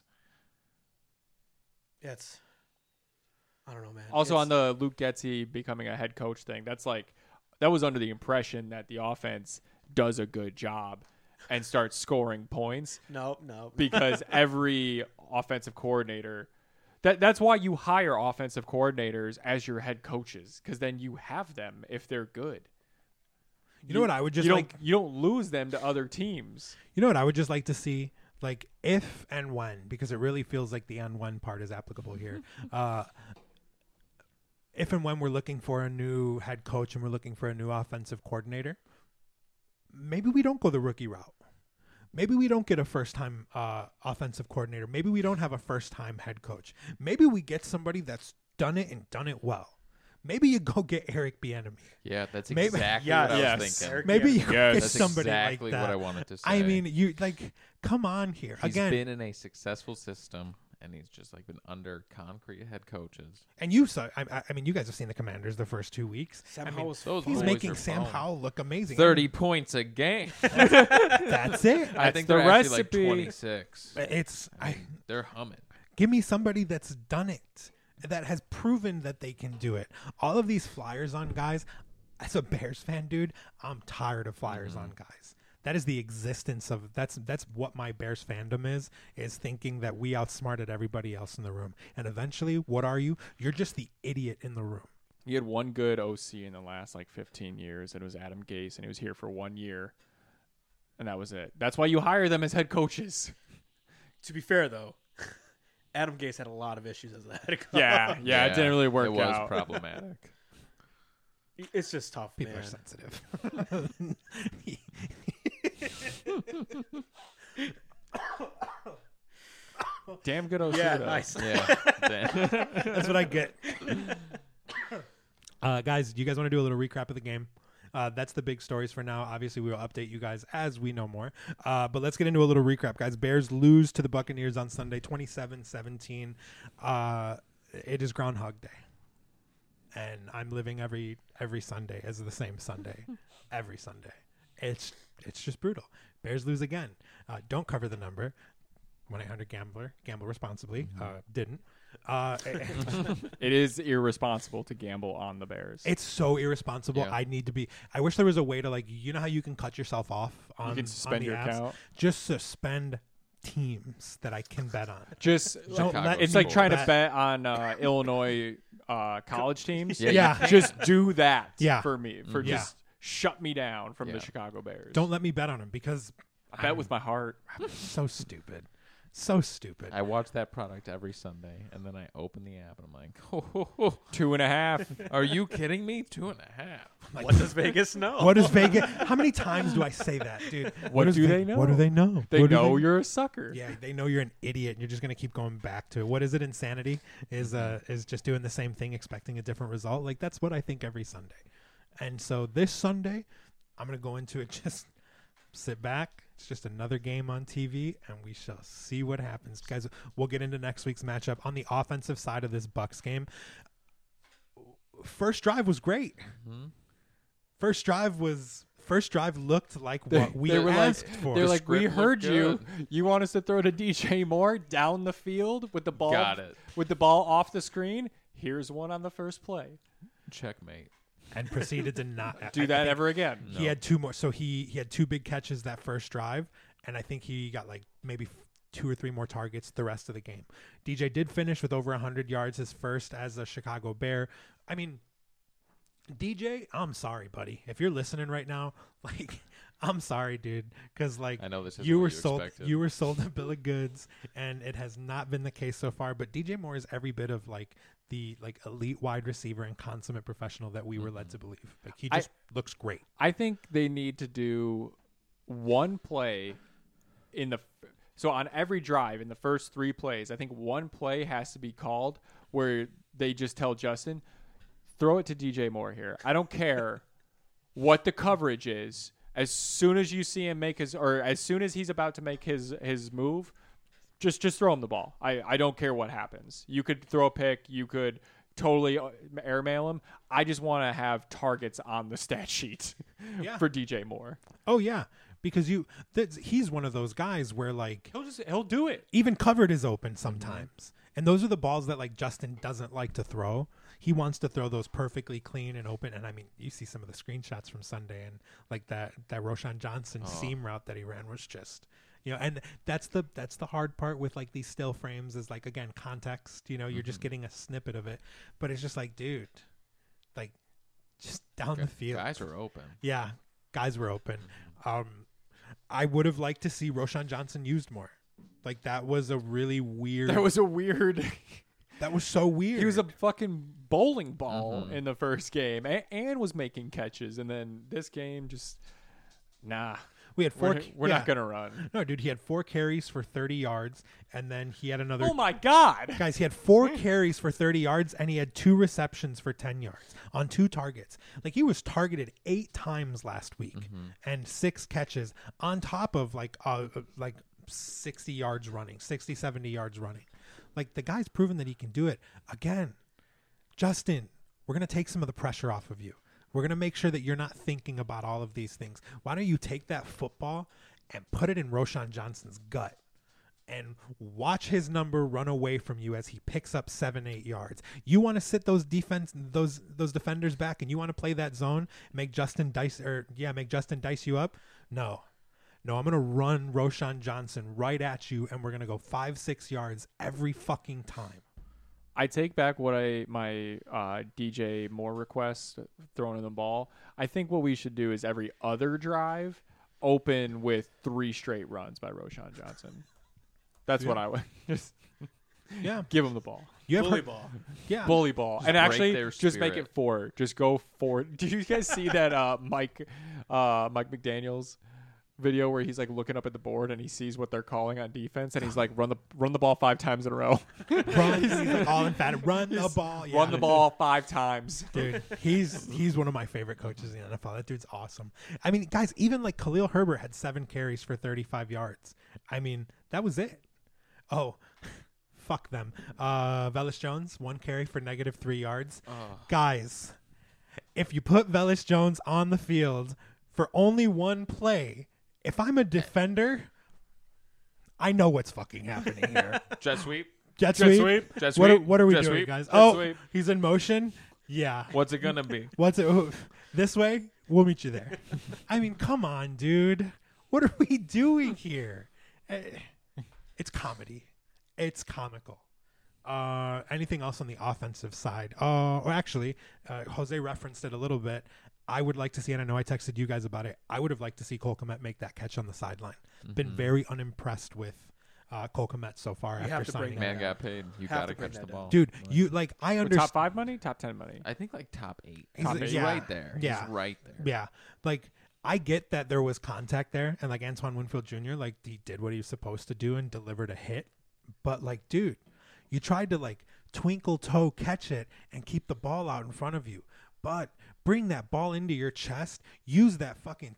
D: It's, I don't know, man.
A: Also on the Luke Getsy becoming a head coach thing, that's like, that was under the impression that the offense does a good job and starts scoring points.
D: No.
A: Because every offensive coordinator, that's why you hire offensive coordinators as your head coaches, because then you have them if they're good.
B: You know what I would just
A: you don't lose them to other teams.
B: You know what I would just like to see? Like if and when, because it really feels like the and when part is applicable here. If and when we're looking for a new head coach and we're looking for a new offensive coordinator, maybe we don't go the rookie route. Maybe we don't get a first-time offensive coordinator. Maybe we don't have a first-time head coach. Maybe we get somebody that's done it and done it well. Maybe you go get Eric Bieniemy.
C: Yeah, that's exactly what I was thinking.
B: Maybe you go get
C: that's
B: somebody
C: exactly
B: like that.
C: what I wanted to say.
B: I mean, you like, come on here.
C: He's
B: Again,
C: been in a successful system, and he's just like been under concrete head coaches.
B: And you saw, I mean, you guys have seen the Commanders the first 2 weeks.
D: Sam Howell's
B: he's making Sam Howell look amazing.
C: 30 points a game.
B: That's it.
C: I think
A: the
C: they're actually
A: recipe.
C: like 26. They're humming.
B: Give me somebody that's done it, that has proven that they can do it. All of these flyers on guys, as a Bears fan, dude, I'm tired of flyers on guys. That is the existence of, that's what my Bears fandom is thinking that we outsmarted everybody else in the room. And eventually, what are you? You're just the idiot in the room.
A: You had one good OC in the last like 15 years, and it was Adam Gase, and he was here for 1 year. and that was it. That's why you hire them as head coaches.
D: To be fair, though, Adam Gase had a lot of issues as a head coach.
A: Yeah, it didn't really work
C: It was
A: out.
C: problematic.
D: It's just tough,
B: People
D: man.
B: are sensitive.
A: Damn good Osuna.
D: Yeah, nice.
C: Yeah.
B: That's what I get. Guys, do you guys want to do a little recap of the game? That's the big stories for now. Obviously, we will update you guys as we know more. But let's get into a little recap, guys. Bears lose to the Buccaneers on Sunday, 27-17. It is Groundhog Day. And I'm living every Sunday as the same Sunday. Every Sunday. It's just brutal. Bears lose again. Don't cover the number. 1-800-GAMBLER. Gamble responsibly. Didn't.
A: It is irresponsible to gamble on the Bears.
B: It's so irresponsible.
C: Yeah.
B: I wish there was a way to, like, you know how you can cut yourself off on,
A: You can suspend
B: on the
A: your
B: apps?
A: account.
B: Just suspend teams that I can bet on.
A: Just
B: Don't
C: Chicago
B: let
A: it's
B: me
A: like trying to
B: bet.
A: bet on Illinois college teams.
B: Yeah.
A: Just do that
B: Yeah.
A: for me. For
B: Yeah.
A: just shut me down from
C: Yeah.
A: the Chicago Bears.
B: Don't let me bet on them because
A: I bet with my heart.
B: I'm so stupid. So stupid.
C: I watch that product every Sunday, and then I open the app, and I'm like, oh,
A: 2.5.
C: are you kidding me? 2.5.
D: What does Vegas know?
B: What is Vegas? How many times do I say that, dude?
A: What
B: is
A: do they know?
B: What do they know?
A: They
B: What do
A: know you're a sucker.
B: Yeah, they know you're an idiot, and you're just gonna keep going back to it. What is it? Insanity is just doing the same thing, expecting a different result. Like that's what I think every Sunday. And so this Sunday, I'm gonna go into it. Just sit back. It's just another game on TV, and we shall see what happens, guys. We'll get into next week's matchup on the offensive side of this Bucs game. First drive was great.
C: Mhm.
B: First drive looked like what we
A: they were
B: asked for.
A: They're
C: The
A: like, we
C: script
A: heard
C: looked
A: you.
C: good.
A: You want us to throw to DJ Moore down the field with the ball?
C: Got it.
A: With the ball off the screen. Here's one on the first play.
C: Checkmate.
B: and proceeded to not
A: Do
B: I
A: that
B: think
A: ever again.
B: He had two more. So he had two big catches that first drive, and I think he got like maybe 2 or 3 more targets the rest of the game. DJ did finish with over 100 yards, his first as a Chicago Bear. I mean, DJ, I'm sorry, buddy. If you're listening right now, like, I'm sorry, dude, because like
C: I know this isn't
B: you
C: what
B: were
C: you
B: sold,
C: expected.
B: you were sold a bill of goods, and it has not been the case so far. But DJ Moore is every bit of like the like elite wide receiver and consummate professional that we were led to believe. Like he just looks great.
A: I think they need to do one play in the so on every drive in the first 3 plays. I think one play has to be called where they just tell Justin, throw it to DJ Moore here. I don't care what the coverage is. As soon as you see him make his, or as soon as he's about to make his move, just throw him the ball. I don't care what happens. You could throw a pick. You could totally airmail him. I just want to have targets on the stat sheet
B: Yeah.
A: for DJ Moore.
B: Oh yeah, because he's one of those guys where like
A: He'll do it.
B: even covered is open sometimes. And those are the balls that like Justin doesn't like to throw. He wants to throw those perfectly clean and open. And I mean, you see some of the screenshots from Sunday, and like that Roshan Johnson seam route that he ran was just, and that's the hard part with like these still frames is like, again, context, you're just getting a snippet of it, but it's just like, dude, like just down the field.
C: Guys are open.
B: Yeah. Guys were open. I would have liked to see Roshan Johnson used more. Like that was a really weird.
A: That was a weird.
B: That was so weird.
A: He was a fucking bowling ball in the first game, and was making catches, and then this game just nah.
B: We had 4.
A: We're not gonna run.
B: No, dude, he had 4 carries for 30 yards, and then he had another.
A: Oh my god!
B: Guys, he had 4 carries for 30 yards, and he had 2 receptions for 10 yards on 2 targets. Like he was targeted 8 times last week, and 6 catches on top of like 60 yards running, 60, 70 yards running. Like the guy's proven that he can do it. Again, Justin, we're going to take some of the pressure off of you. We're going to make sure that you're not thinking about all of these things. Why don't you take that football and put it in Roshan Johnson's gut and watch his number run away from you as he picks up 7-8 yards. You want to sit those defenders back, and you want to play that zone, make Justin dice you up? No, I'm going to run Roshan Johnson right at you, and we're going to go 5-6 yards every fucking time.
A: I take back what my DJ Moore request throwing in the ball. I think what we should do is every other drive, open with 3 straight runs by Roshan Johnson. That's what I would just
B: Yeah.
A: give him the ball.
B: You have
D: Bully
B: heard,
D: ball.
B: yeah.
A: Bully ball.
C: Just
A: And
C: break
A: actually,
C: their
A: just make
C: spirit.
A: it 4. Just go 4. Did you guys see that Mike McDaniels video where he's like looking up at the board and he sees what they're calling on defense and he's like run the ball 5 times in a row.
B: Run, he's like all emphatic. Run the ball. Yeah.
A: Run the ball 5 times.
B: Dude, he's one of my favorite coaches in the NFL. That dude's awesome. I mean, guys, even like Khalil Herbert had 7 carries for 35 yards. I mean, that was it. Oh, fuck them. Velus Jones, 1 carry for -3 yards. Guys, if you put Velus Jones on the field for only 1 play, if I'm a defender, I know what's fucking happening here.
C: Jet sweep.
B: Jet
A: Jet
B: sweep.
A: sweep.
C: Jet
B: What are,
C: sweep.
B: what are we
C: Jet
B: doing,
C: sweep.
B: guys?
C: Jet
B: Oh,
C: sweep.
B: he's in motion. Yeah.
C: What's it gonna be?
B: What's it? This way? We'll meet you there. I mean, come on, dude. What are we doing here? It's comedy. It's comical. Anything else on the offensive side? Or actually, Jose referenced it a little bit. I would like to see, and I know I texted you guys about it, I would have liked to see Cole Kmet make that catch on the sideline. Been very unimpressed with Cole Kmet so far
D: You have
B: after
D: to bring
B: signing
C: Man
B: that.
C: got paid. You
D: Have
C: gotta
D: to bring
C: catch the
D: that
C: ball,
B: Dude,
C: Like,
B: you like I
A: Top
B: understand.
A: 5 money, top 10 money.
C: I think like top 8.
B: He's-
C: He's
B: yeah.
C: right there.
B: Yeah.
C: He's right there.
B: Yeah, like I get that there was contact there, and like Antoine Winfield Jr., like he did what he was supposed to do and delivered a hit. But like, dude, you tried to like twinkle toe catch it and keep the ball out in front of you, but bring that ball into your chest, use that fucking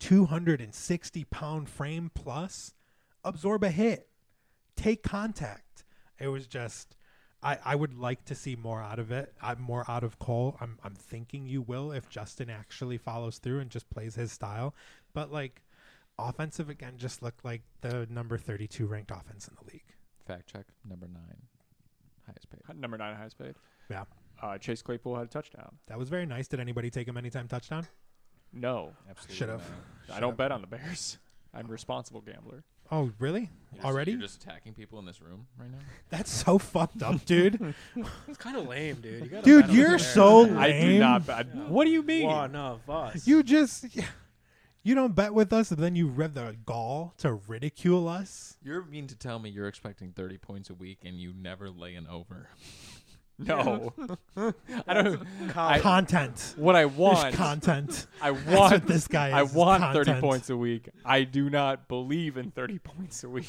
B: 260-pound frame plus, absorb a hit, take contact. It was just. I would like to see more out of it. More out of Cole. I'm thinking you will if Justin actually follows through and just plays his style. But like offensive again just looked like the number 32 ranked offense in the league.
C: Fact check. Number 9, highest paid.
A: Number 9 highest paid.
B: Yeah.
A: Chase Claypool had a touchdown.
B: That was very nice. Did anybody take him anytime touchdown?
A: No,
C: Absolutely.
B: Should've.
C: not.
A: I don't bet on the Bears. I'm a responsible gambler.
B: Oh, really? Already?
C: You're just attacking people in this room right now.
B: That's so fucked up, dude.
D: It's kind of lame, dude. You gotta
B: Dude,
D: bet on
B: you're
D: the
B: so
D: Bears.
A: I do
B: lame.
A: not bet. What do you mean?
D: One of us.
B: You don't bet with us, and then you read the gall to ridicule us.
C: You're mean to tell me you're expecting 30 points a week and you never lay an over.
A: No, I don't. I,
B: Content.
A: what I
B: There's
A: want,
B: content.
A: I
B: That's
A: want
B: what this guy is.
A: I
B: is
A: want 30
B: content.
A: points a week. I do not believe in 30 points a week.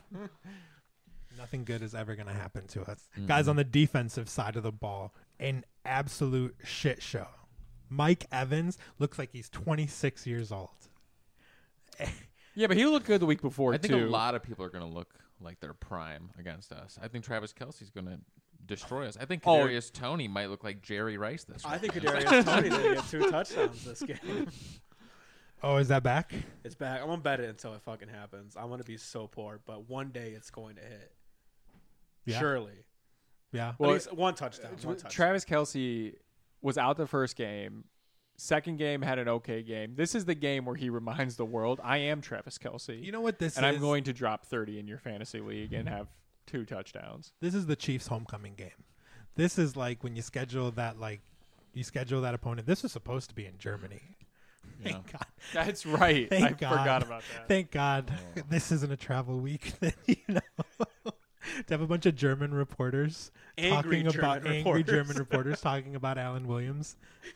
B: Nothing good is ever going to happen to us. Guys, on the defensive side of the ball, an absolute shit show. Mike Evans looks like he's 26 years old.
A: Yeah, but he looked good the week before
C: I think
A: too.
C: a lot of people are going to look like they're prime against us. I think Travis Kelce's going to destroy us. I think
A: Oh.
C: Kadarius Toney might look like Jerry Rice this week.
D: I think Kadarius Toney's gonna get 2 touchdowns this game.
B: Oh, is that back?
D: It's back. I'm gonna bet it until it fucking happens. I'm gonna be so poor, but one day it's going to hit.
B: Yeah.
D: Surely.
B: Yeah.
A: Well,
D: At least one touchdown. One touchdown.
A: Travis Kelce was out the first game. Second game had an okay game. This is the game where he reminds the world, I am Travis Kelce.
B: You know what this
A: and
B: is?
A: I'm going to drop 30 in your fantasy league and have 2 touchdowns.
B: This is the Chiefs' homecoming game. This is like when you schedule that opponent. This was supposed to be in Germany.
C: Yeah.
B: Thank God.
A: That's right.
B: Thank
A: I
B: God.
A: forgot about that.
B: Thank God this isn't a travel week. You know, to have a bunch of German reporters
D: Angry
B: talking about
D: German
B: angry
D: reporters.
B: German reporters talking about Alan Williams.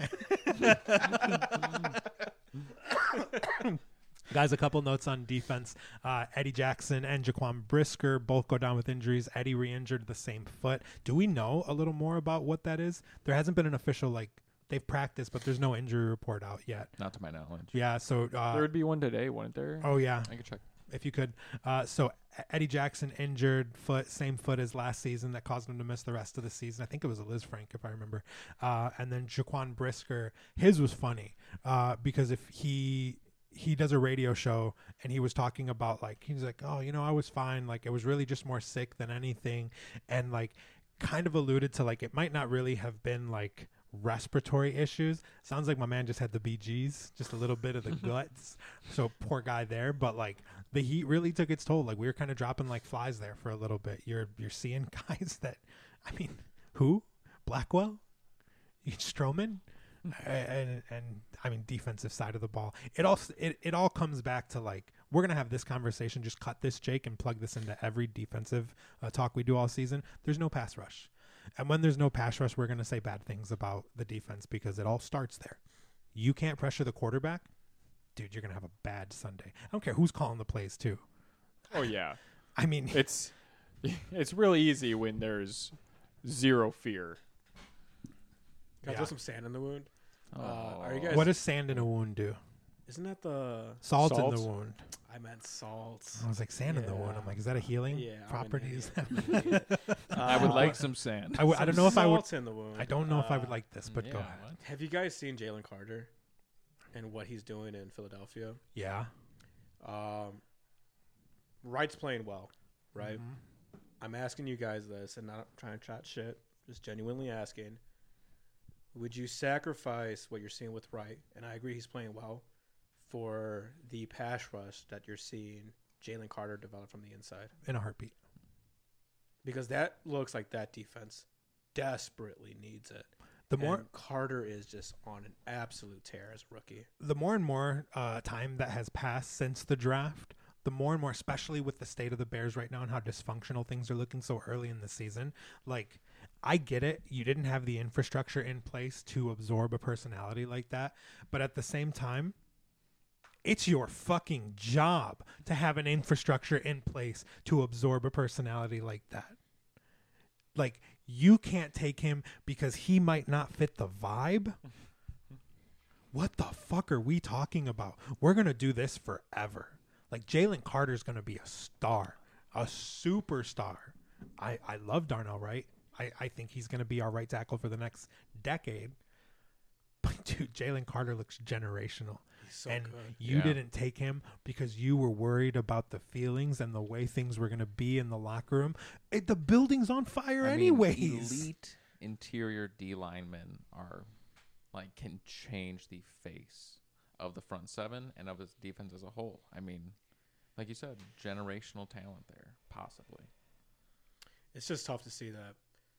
B: Guys, a couple notes on defense. Eddie Jackson and Jaquan Brisker both go down with injuries. Eddie re-injured the same foot. Do we know a little more about what that is? There hasn't been an official, they've practiced, but there's no injury report out yet.
C: Not to my knowledge.
B: Yeah, so...
A: There would be one today, wouldn't there?
B: oh, yeah.
C: I can check.
B: If you could. So Eddie Jackson injured foot, same foot as last season that caused him to miss the rest of the season. I think it was a Liz Frank, if I remember. And then Jaquan Brisker, his was funny because if he does a radio show and he was talking about he's like, oh, I was fine. Like, it was really just more sick than anything. And kind of alluded to it might not really have been respiratory issues. Sounds like my man just had the BGs, just a little bit of the guts. So poor guy there. But the heat really took its toll. We were kind of dropping like flies there for a little bit. You're seeing guys that, who? Blackwell? Strowman? and I mean defensive side of the ball. It all comes back to like we're gonna have this conversation. Just cut this, Jake, and plug this into every defensive talk we do all season. There's no pass rush, and when there's no pass rush, we're gonna say bad things about the defense because it all starts there. You can't pressure the quarterback, dude. You're gonna have a bad Sunday. I don't care who's calling the plays too.
A: Oh yeah,
B: I mean,
A: it's really easy when there's zero fear.
D: Can I throw some sand in the wound? Are you guys?
B: what does sand in a wound do?
D: Isn't that the?
B: Salt in
A: Salt?
B: the wound.
D: I meant salt.
B: I was like sand in the wound. I'm like, is that a healing
D: Yeah, I'm an
B: properties?
D: idiot.
C: I would like some sand.
B: I don't know if I would.
D: Salt in the wound.
B: I don't know if I would like this, but
C: Yeah,
B: go ahead.
C: what?
D: Have you guys seen Jalen Carter and what he's doing in Philadelphia?
B: Yeah.
D: Wright's playing well, right?
B: Mhm.
D: I'm asking you guys this, and not trying to chat shit. Just genuinely asking. Would you sacrifice what you're seeing with Wright? And I agree, he's playing well for the pass rush that you're seeing Jalen Carter develop from the inside,
B: In a heartbeat.
D: because that looks like that defense desperately needs it.
B: The more
D: And Carter is just on an absolute tear as a rookie.
B: the more and more time that has passed since the draft, the more and more, especially with the state of the Bears right now and how dysfunctional things are looking so early in the season, like, I get it. You didn't have the infrastructure in place to absorb a personality like that. But at the same time, it's your fucking job to have an infrastructure in place to absorb a personality like that. Like, you can't take him because he might not fit the vibe. What the fuck are we talking about? We're going to do this forever. Like, Jalen Carter's going to be a star, a superstar. I love Darnell Wright. I think he's going to be our right tackle for the next decade. But, dude, Jalen Carter looks generational.
D: He's so
B: And
D: good.
B: you
C: Yeah.
B: didn't take him because you were worried about the feelings and the way things were going to be in the locker room. The building's on fire
C: I mean,
B: anyways.
C: elite interior D linemen are like can change the face of the front seven and of his defense as a whole. I mean, like you said, generational talent there, possibly.
D: It's just tough to see that,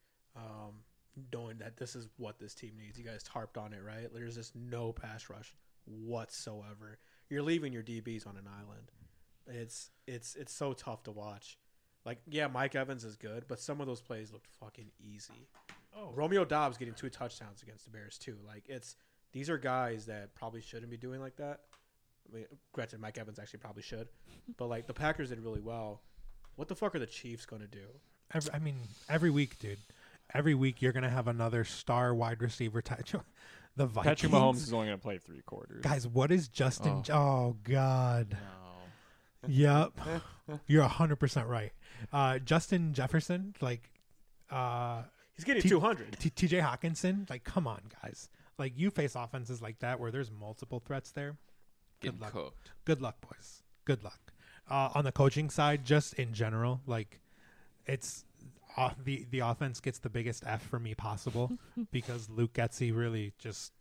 D: knowing that this is what this team needs. You guys harped on it, right? There's just no pass rush whatsoever. You're leaving your DBs on an island. It's so tough to watch. Like, yeah, Mike Evans is good, but some of those plays looked fucking easy. Romeo Dobbs getting 2 touchdowns against the Bears too. Like, these are guys that probably shouldn't be doing like that. I mean, granted, Mike Evans actually probably should, but like the Packers did really well. What the fuck are the Chiefs going to do?
B: Every week, dude. Every week you're going to have another star wide receiver. The Vikings.
A: Patrick Mahomes is only going to play 3 quarters.
B: Guys, what is Justin? Oh, God.
C: No.
B: Yep. You're 100% right. Justin Jefferson, like,
D: He's getting
B: T-
D: 200.
B: TJ Hawkinson, like, come on, guys. Like, you face offenses like that where there's multiple threats there.
C: Getting
B: luck.
C: cooked.
B: Good luck, boys. Good luck. On the coaching side, just in general, like, it's the offense gets the biggest F for me possible because Luke Getsy really just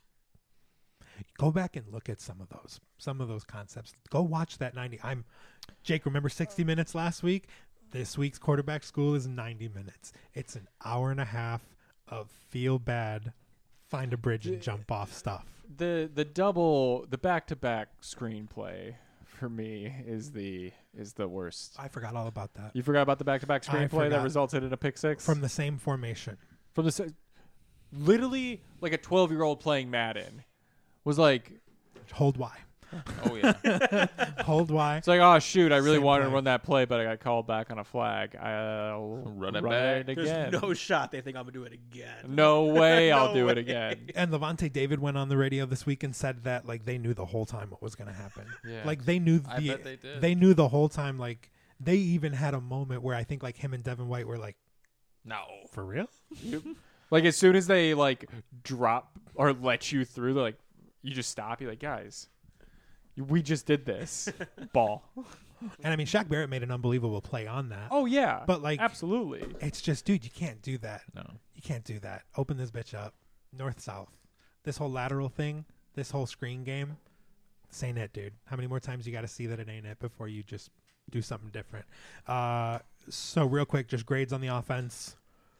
B: go back and look at some of those concepts. Go watch that 90. Jake, remember 60 minutes last week? This week's quarterback school is 90 minutes. It's an hour and a half of feel bad, find a bridge and jump off stuff.
A: The back-to-back screenplay for me is the worst.
B: I forgot all about that.
A: You forgot about the back-to-back
B: I
A: screenplay that
B: forgot.
A: resulted in a pick six
B: From the same formation.
A: from literally like a 12-year-old playing Madden was like,
B: Hold Y.
C: Oh yeah.
B: Hold Y.
A: it's like, oh shoot, I really
B: Same
A: wanted
B: play.
A: to run that play, but I got called back on a flag. I'll
C: Run it back.
A: again.
D: There's no shot they think I'm going to do it again.
A: No way I'll
D: No
A: do it
D: way.
A: again.
B: And Levante David went on the radio this week and said that like they knew the whole time what was going to happen.
C: Yeah.
B: Like they knew
C: I bet they did.
B: they knew the whole time. Like they even had a moment where I think like him and Devin White were like,
C: No.
B: for real?
A: Like as soon as they like drop or let you through, they're like, you just stop. You're like, guys, we just did this. Ball.
B: And I mean, Shaq Barrett made an unbelievable play on that.
A: Oh yeah,
B: But, like-
A: absolutely.
B: It's just, dude, you can't do that.
C: No.
B: You can't do that. Open this bitch up. North-south. This whole lateral thing, this whole screen game, this ain't it, dude. How many more times you got to see that it ain't it before you just do something different? So real quick, just grades on the offense.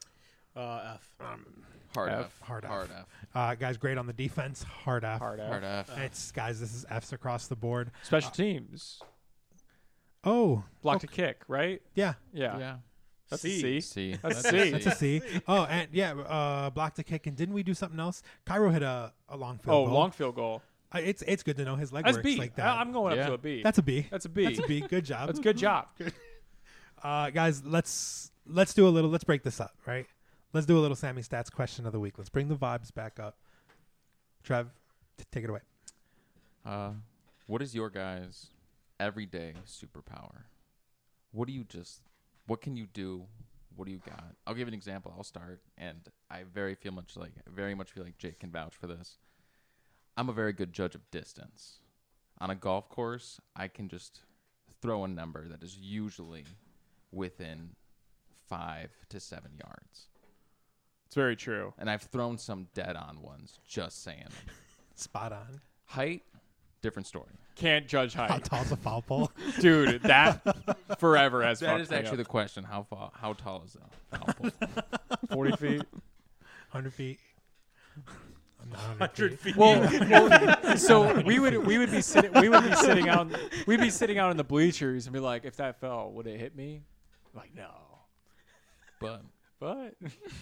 D: F.
C: Hard
A: F.
C: F.
B: Hard F.
C: Hard F.
B: Guys, great on the defense. Hard F.
A: Hard
C: Hard
A: F.
C: F.
B: It's guys. This is F's across the board.
A: Special teams.
B: Oh,
A: Block
B: okay.
A: to kick, right?
B: Yeah,
A: Yeah.
C: Yeah.
A: That's
D: C.
A: a C.
C: C.
A: That's
C: a
A: C.
B: that's a C. Oh, and yeah, block to kick. And didn't we do something else? Cairo hit a long field goal.
A: Long field goal.
B: It's good to know his leg
A: That's
B: works
A: B.
B: like that.
A: I'm going
C: Yeah.
A: up to a B.
B: That's a B.
A: That's a B.
B: That's a B. Good job.
A: That's a good job.
B: Guys, let's do a little. Let's break this up, right? Let's do a little Sammy Stats question of the week. Let's bring the vibes back up. Trev, take it away.
C: What is your guys' everyday superpower? What can you do? What do you got? I'll give an example. I'll start, and I very much feel like Jake can vouch for this. I'm a very good judge of distance. On a golf course, I can just throw a number that is usually within 5 to 7 yards.
A: It's very true.
C: And I've thrown some dead on ones, just saying.
B: Spot on.
C: Height, different story.
A: Can't judge
B: How
A: height.
B: tall's a foul pole?
A: Dude, that forever has
C: That
A: fucked
C: is
A: me
C: actually the
A: up.
C: question. How tall is that? Foul pole?
A: 40 feet.
B: 100 feet. I'm not
D: 100 feet.
A: Well, so we would be sitting out in the bleachers and be like, if that fell, would it hit me? Like, no.
C: But
A: But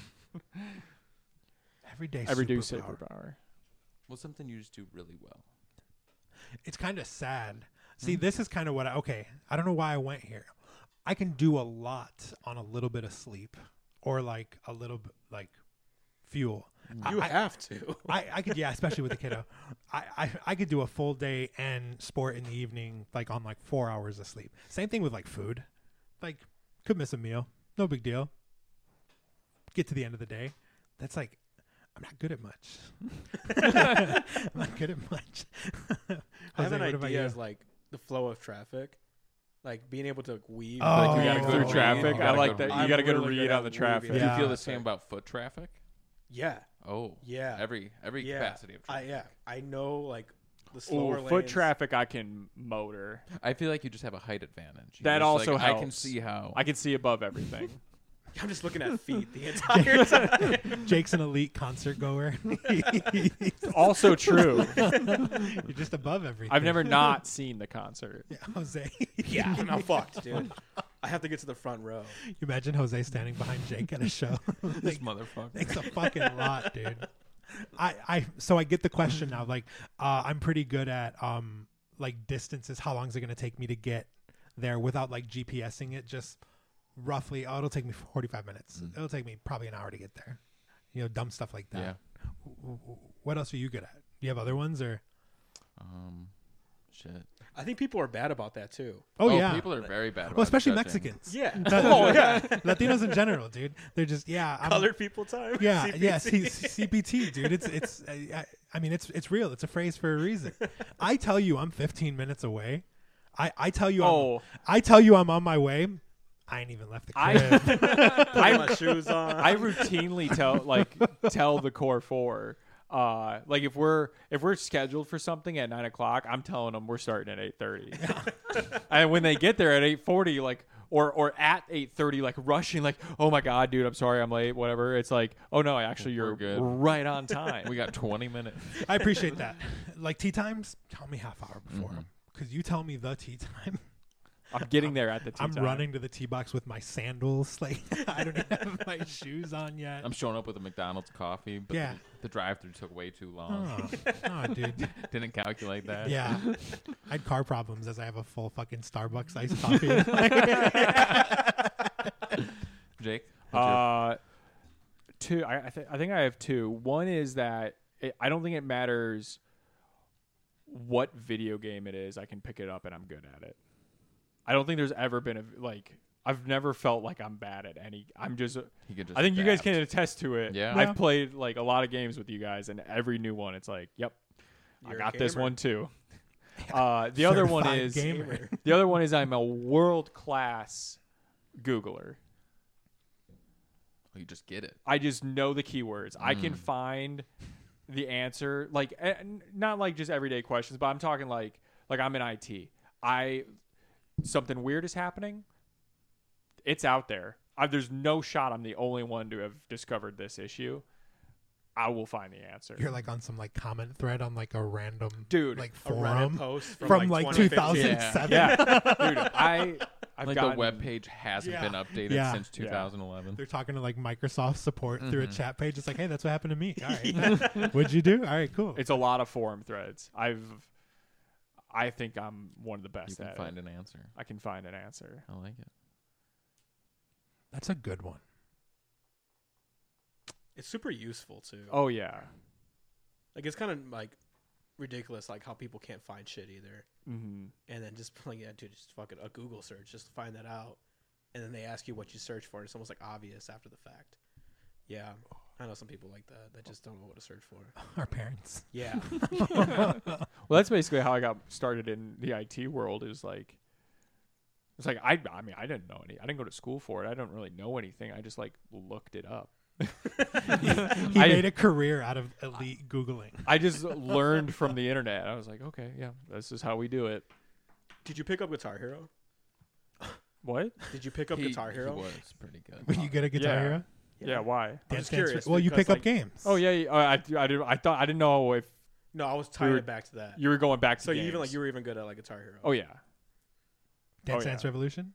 B: Everyday
A: superpower.
C: what's something you just do really well?
B: It's kind of sad. See, this is kind of what I don't know why I went here. I can do a lot on a little bit of sleep or like a little bit like fuel.
D: You have to.
B: I could, yeah, especially with the kiddo. I could do a full day and sport in the evening, like on like 4 hours of sleep. Same thing with like food. Like, could miss a meal. No big deal. Get to the end of the day. That's like, I'm not good at much. I'm not good at much.
D: I have
B: Jose,
D: an
B: what about
D: idea
B: you?
D: as like the flow of traffic, like being able to like weave.
B: Oh,
A: Like you gotta
B: Oh,
A: go through
B: yeah.
A: traffic.
C: You
A: I
C: gotta
A: like
C: go
A: that.
C: read.
A: You gotta
D: I'm
A: get a
D: really
A: read
D: good
A: on the
D: at
A: traffic.
D: weaving.
C: Do you feel
B: Yeah.
C: the same about foot traffic?
D: Yeah,
C: Oh,
D: yeah,
C: every
D: yeah.
C: capacity of traffic.
D: Yeah, I know like the slower
A: Ooh,
D: lanes.
A: foot traffic, I can motor.
C: I feel like you just have a height advantage. You
A: That
C: just,
A: also
C: I can
A: helps.
C: see how.
A: I can see above everything.
D: I'm just looking at feet the entire time.
B: Jake's an elite concert goer.
A: Also true.
B: You're just above everything.
A: I've never not seen the concert.
B: Yeah, Jose.
D: Yeah, I'm fucked, dude. I have to get to the front row.
B: You imagine Jose standing behind Jake at a show.
C: this motherfucker.
B: Thanks a fucking lot, dude. So I get the question now. Like, I'm pretty good at like distances. How long is it going to take me to get there without like GPSing it? Just roughly, it'll take me 45 minutes. It'll take me probably an hour to get there. You know, dumb stuff like that.
C: Yeah.
B: What else are you good at? Do you have other ones or?
C: Shit.
D: I think people are bad about that too.
B: Oh, yeah.
C: People are very bad.
B: Well,
C: about
B: especially
C: judging.
B: Mexicans.
D: Yeah. Oh yeah.
B: Latinos in general, dude. They're just I'm-
D: Colored people time.
B: Yeah,
D: CPT.
B: yeah, CPT, dude. It's. I mean, it's real. It's a phrase for a reason. I tell you, I'm 15 minutes away. I tell you, I tell you, I'm on my way. I ain't even left the crib.
D: Put my shoes on.
A: I routinely tell the core four. Like if we're scheduled for something at 9 o'clock, I'm telling them we're starting at 8:30. And when they get there at 8:40, like or at 8:30, like rushing, like, oh my god, dude, I'm sorry, I'm late, whatever. It's like, oh no, actually you're
C: We're good.
A: right on time.
C: We got 20 minutes.
B: I appreciate that. Like tea times, tell me half hour before, because you tell me the tea time.
A: I'm getting there at the tea
B: I'm
A: time.
B: running to the tee box with my sandals. Like I don't even have my shoes on yet.
C: I'm showing up with a McDonald's coffee, but
B: Yeah.
C: the drive-through took way too long.
B: Oh, dude.
C: Didn't calculate that.
B: Yeah. I had car problems as I have a full fucking Starbucks iced coffee.
C: Jake? what's your-
A: Two. I think I have two. One is that I don't think it matters what video game it is. I can pick it up and I'm good at it. I don't think there's ever been I've never felt like I'm bad at any. I'm just.
C: he could just
A: I think you guys
C: adapt.
A: can attest to it.
C: Yeah.
A: I've played like a lot of games with you guys, and every new one, it's like, yep,
D: You're
A: I
D: a
A: got this
D: gamer.
A: one too. The other one
B: Certified
A: is
B: gamer.
A: the other one is I'm a world class Googler.
C: Oh, you just get it.
A: I just know the keywords. I can find the answer, like not like just everyday questions, but I'm talking like I'm in IT. Something weird is happening. It's out there. there's no shot I'm the only one to have discovered this issue. I will find the answer.
B: You're like on some like comment thread on like a random
A: Dude,
B: like
D: A Reddit
B: forum
D: post
B: from like
D: 2015.
B: 2007.
A: Yeah, dude, I've
C: Like
A: gotten,
C: the web page hasn't
B: Yeah.
C: been updated
B: Yeah.
C: since 2011.
B: They're talking to like Microsoft support through a
C: Mhm.
B: chat page. It's like, hey, that's what happened to me. All right, what'd you do? All right, cool.
A: It's a lot of forum threads. I think I'm one of the
C: You
A: best
C: can
A: at
C: find
A: it.
C: an answer.
A: I can find an answer.
C: I like it.
B: That's a good one.
D: It's super useful too.
A: Oh yeah.
D: Like it's kind of like ridiculous, like how people can't find shit either.
A: Mm-hmm.
D: And then just like, yeah, dude, just fucking a Google search just to find that out. And then they ask you what you search for. And it's almost like obvious after the fact. Yeah, I know some people like that just don't know what to search for.
B: Our parents.
D: Yeah,
A: Well, that's basically how I got started in the IT world. Is like, it's like I mean, I didn't know any. I didn't go to school for it. I don't really know anything. I just like looked it up.
B: He made a career out of elite Googling.
A: I just learned from the internet. I was like, okay, yeah, this is how we do it.
D: did you pick up Guitar Hero?
A: What?
D: Did you pick up Guitar Hero?
C: He was pretty good.
B: Were you good at Guitar
A: Yeah.
B: Hero?
A: Yeah, why?
D: I was
B: Dance
D: curious.
B: well, you
D: because,
B: pick up
D: like-
B: games.
A: Oh yeah, I thought I didn't know if
D: No, I was tying
A: were-
D: it back to that.
A: you were going back to.
D: So you
A: games.
D: even like you were even good at like Guitar Hero.
A: Oh yeah.
B: Dance
A: oh, yeah.
B: Dance Revolution.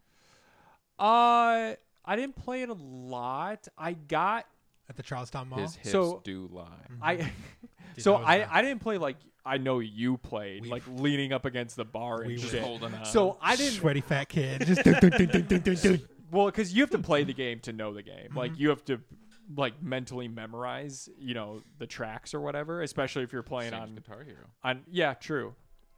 A: I didn't play it a lot. I got
B: At the Charlestown Mall.
C: His hips
A: So-
C: do lie.
A: I
B: Dude,
A: so
B: that was
A: I
B: bad.
A: I didn't play like I know you played
B: We-
A: like leaning up against the bar and
B: We were
A: shit.
C: holding on.
A: So I didn't.
B: Sweaty fat kid. Just dun, dun, dun, dun, dun, dun, dun.
A: Well, because you have to play the game to know the game. Like you have to like mentally memorize, the tracks or whatever. Especially if you're playing
C: Same as
A: on
C: Guitar Hero.
A: yeah, true.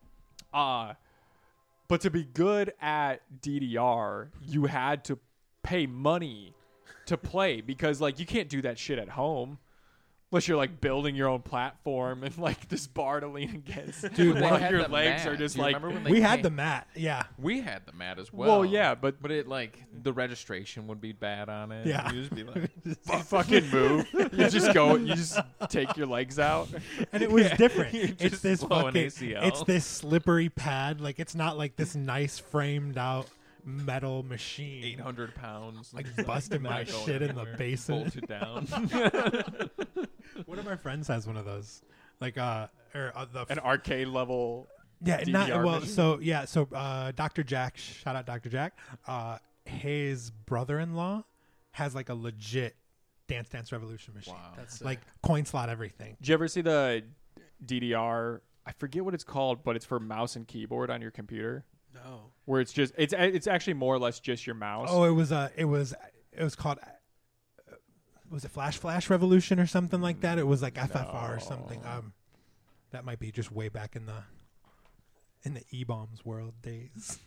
A: But to be good at DDR, you had to pay money to play because like you can't do that shit at home. Unless you're like building your own platform and like this bar to lean against,
B: Dude,
C: They
A: while
C: had
A: your
C: the
A: legs
C: mat.
A: are just
C: Do you
A: like.
C: remember when they
B: We had
C: came-
B: the mat. Yeah.
C: We had the mat as well.
A: Well, yeah, but
C: it like the registration would be bad on it.
B: Yeah.
C: You'd just be like,
A: fucking move. You just go. You just take your legs out.
B: And it was different.
C: You
B: It's
C: just
B: this
C: blow an
B: fucking.
C: ACL.
B: It's this slippery pad. Like it's not like this nice framed out metal machine.
C: 800 pounds.
B: Like
C: It's
B: busting
C: not
B: my
C: going
B: shit in the
C: anywhere.
B: basement.
C: Bolted down.
B: One of my friends has one of those. Like the
A: An arcade level.
B: yeah, not
A: DDR
B: well.
A: machine?
B: So Dr. Jack, shout out Dr. Jack. His brother-in-law has like a legit Dance Dance Revolution machine.
C: Wow.
D: That's
B: Like coin slot everything.
A: Did you ever see the DDR? I forget what it's called, but it's for mouse and keyboard on your computer.
D: no.
A: Where it's just it's actually more or less just your mouse.
B: Oh, it was called. Was it Flash Revolution or something like that? It was like FFR or something.
A: No.
B: That might be just way back in the E-bombs world days.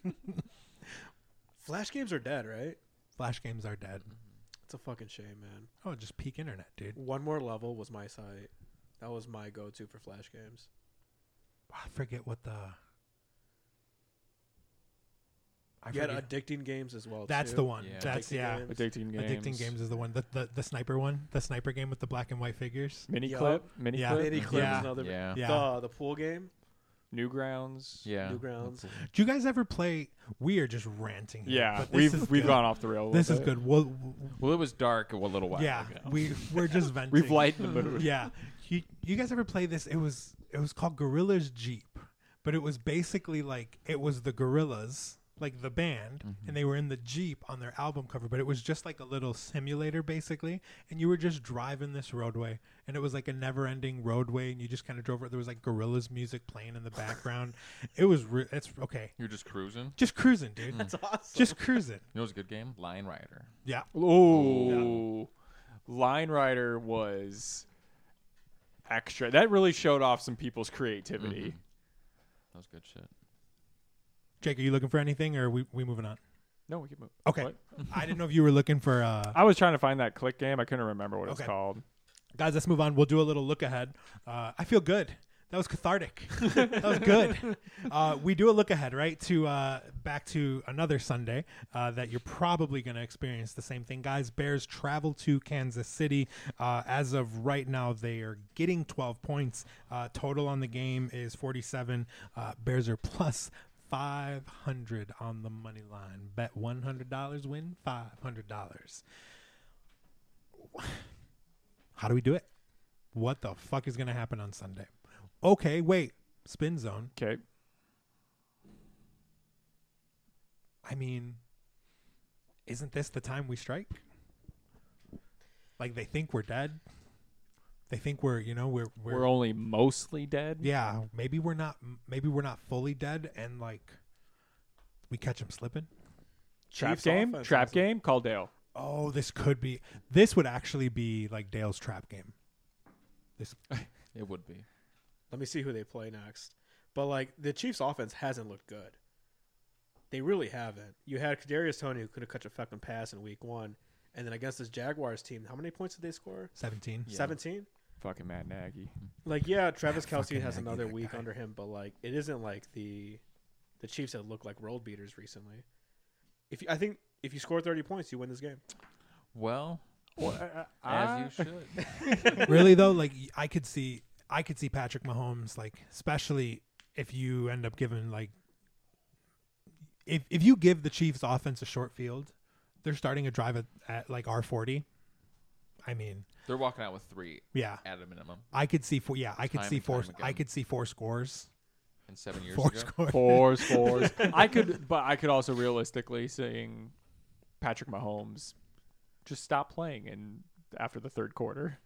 D: Flash games are dead, right?
B: Flash games are dead.
D: It's a fucking shame, man.
B: Oh, just peak internet, dude.
D: One More Level was my site. That was my go-to for Flash games.
B: I forget what the.
D: You had Addicting Games as well.
B: That's
D: too.
B: the one.
C: Yeah.
B: That's
D: Addicting Games.
A: Addicting games.
B: Addicting Games is the one. The sniper one. The sniper game with the black and white figures.
A: Mini
D: Yup.
A: clip. Mini
B: Yeah.
A: clip.
D: Mini Clip
B: Yeah.
D: is another.
C: Yeah.
B: Yeah.
D: The pool game.
A: Newgrounds.
C: Yeah.
D: Newgrounds.
C: That's
B: Do you guys ever play? We are just ranting. Here,
A: Yeah,
B: but this is
A: we've
B: good.
A: gone off the rail. A little
B: This is
A: bit.
B: good. Well,
C: Well, it was dark a little while
B: yeah,
C: ago.
B: we're just venting.
A: We've lightened the mood.
B: Yeah, you guys ever play this? It was called Gorillaz Jeep, but it was basically like it was the Gorillaz, like the band, and they were in the Jeep on their album cover, but it was just like a little simulator basically, and you were just driving this roadway, and it was like a never-ending roadway, and you just kind of drove it. There was like Gorillaz music playing in the background. It was it's okay,
C: You're just cruising.
B: just cruising, dude.
D: That's awesome.
B: Just cruising.
C: You know what's a good game? Line Rider.
B: Yeah.
A: Ooh, Line Rider was extra. That really showed off some people's creativity.
C: That was good shit.
B: Jake, are you looking for anything, or are we moving on?
A: No, we can move.
B: Okay.
A: What?
B: I didn't know if you were looking for.
A: I was trying to find that click game. I couldn't remember what it's
B: Okay.
A: called.
B: Guys, let's move on. We'll do a little look ahead. I feel good. That was cathartic. That was good. We do a look ahead, right, to back to another Sunday that you're probably going to experience the same thing. Guys, Bears travel to Kansas City. As of right now, they are getting 12 points. Total on the game is 47. Bears are plus $500 on the money line. Bet $100, win $500. How do we do it? What the fuck is going to happen on Sunday? Okay, wait. Spin zone.
A: Okay.
B: I mean, isn't this the time we strike? Like, they think we're dead. They think we're
A: We're only mostly dead.
B: yeah, maybe we're not fully dead, and like we catch them slipping.
A: Trap
D: Chiefs
A: game.
D: offense
A: Trap
D: has-
A: game. Call Dale.
B: Oh, this would actually be like Dale's trap game.
C: It would be.
D: Let me see who they play next. But like the Chiefs' offense hasn't looked good. They really haven't. You had Kadarius Toney who could have catch a fucking pass in week 1, and then against this Jaguars team, how many points did they score?
B: 17.
C: Yeah.
D: 17.
A: Fucking Matt Nagy.
D: Like, yeah, Travis Kelce
B: Fucking
D: has
B: Nagy,
D: another
B: that
D: week
B: guy.
D: under him, but like it isn't like the Chiefs that look like world beaters recently. I think if you score 30 points, you win this game.
C: Well,
A: Well,
C: as you should.
B: Really though, like I could see Patrick Mahomes, like especially if you end up giving like if you give the Chiefs offense a short field, they're starting a drive at like R40. I mean,
C: They're walking out with 3
B: yeah,
C: at a minimum.
B: I could see four. Yeah, I could
C: Time
B: see
C: and
B: four.
C: time
B: I
C: again.
B: could see 4 scores.
C: And 7 years
B: 4
C: ago.
B: scores.
A: Fours. I could also realistically seeing Patrick Mahomes just stop playing after the third quarter.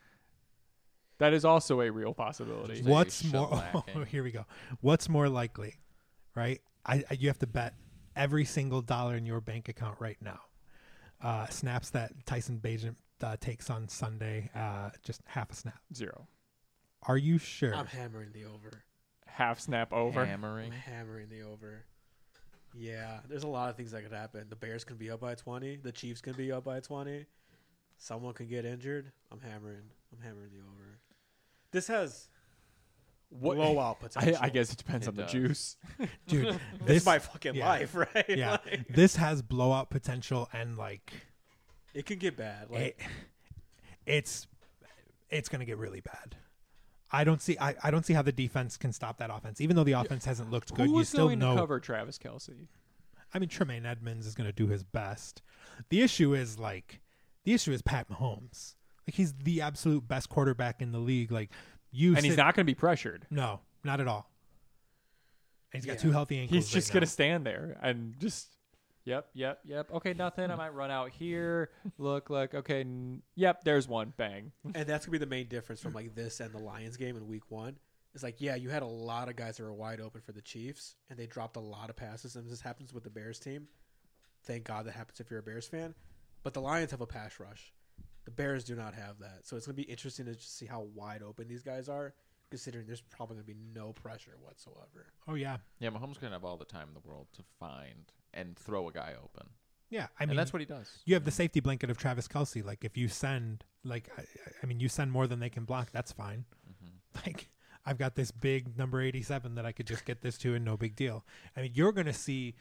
A: That is also a real possibility.
C: Just
B: What's
C: shell
B: more?
C: lacking.
B: Here we go. What's more likely, right? You have to bet every single dollar in your bank account right now. Snaps that Tyson Bagent takes on Sunday, just half a snap.
A: 0.
B: Are you sure?
D: I'm hammering the over.
A: Half snap over.
D: I'm
C: Hammering.
D: hammering the over. Yeah, there's a lot of things that could happen. The Bears can be up by 20. The Chiefs can be up by 20. Someone could get injured. I'm hammering the over. This has blowout potential.
A: I guess it depends
C: It
A: on the
C: does.
A: juice.
B: Dude,
D: this
B: this
D: is my fucking
B: yeah.
D: life, right?
B: yeah,
D: Like,
B: this has blowout potential, and like
D: it can get bad. Like
B: it's gonna get really bad. I don't see how the defense can stop that offense, even though the offense hasn't looked good.
A: Who
B: You
A: is
B: still
A: going
B: know.
A: to cover Travis Kelce?
B: I mean, Tremaine Edmonds is going to do his best. The issue is Pat Mahomes. Like, he's the absolute best quarterback in the league. Like,
A: And he's not going to be pressured.
B: No, not at all. And he's got
D: Yeah.
B: 2 healthy ankles.
A: He's just
B: right
A: going to
B: now.
A: stand there and just, yep. Okay, nothing. I might run out here. Look, okay. Yep, there's one. Bang.
D: and that's gonna be the main difference from like this and the Lions game in week 1. It's like, yeah, you had a lot of guys that were wide open for the Chiefs, and they dropped a lot of passes. And this happens with the Bears team. Thank God that happens if you're a Bears fan. But the Lions have a pass rush. The Bears do not have that. So it's going to be interesting to just see how wide open these guys are, considering there's probably going to be no pressure whatsoever.
B: Oh, yeah.
C: Yeah, Mahomes going to have all the time in the world to find and throw a guy open.
B: Yeah, I mean,
C: And that's what he does.
B: you have the safety blanket of Travis Kelce. Like, if you send, like, I mean, you send more than they can block, that's fine.
C: Mm-hmm.
B: Like, I've got this big number 87 that I could just get this to and no big deal. I mean, you're going to see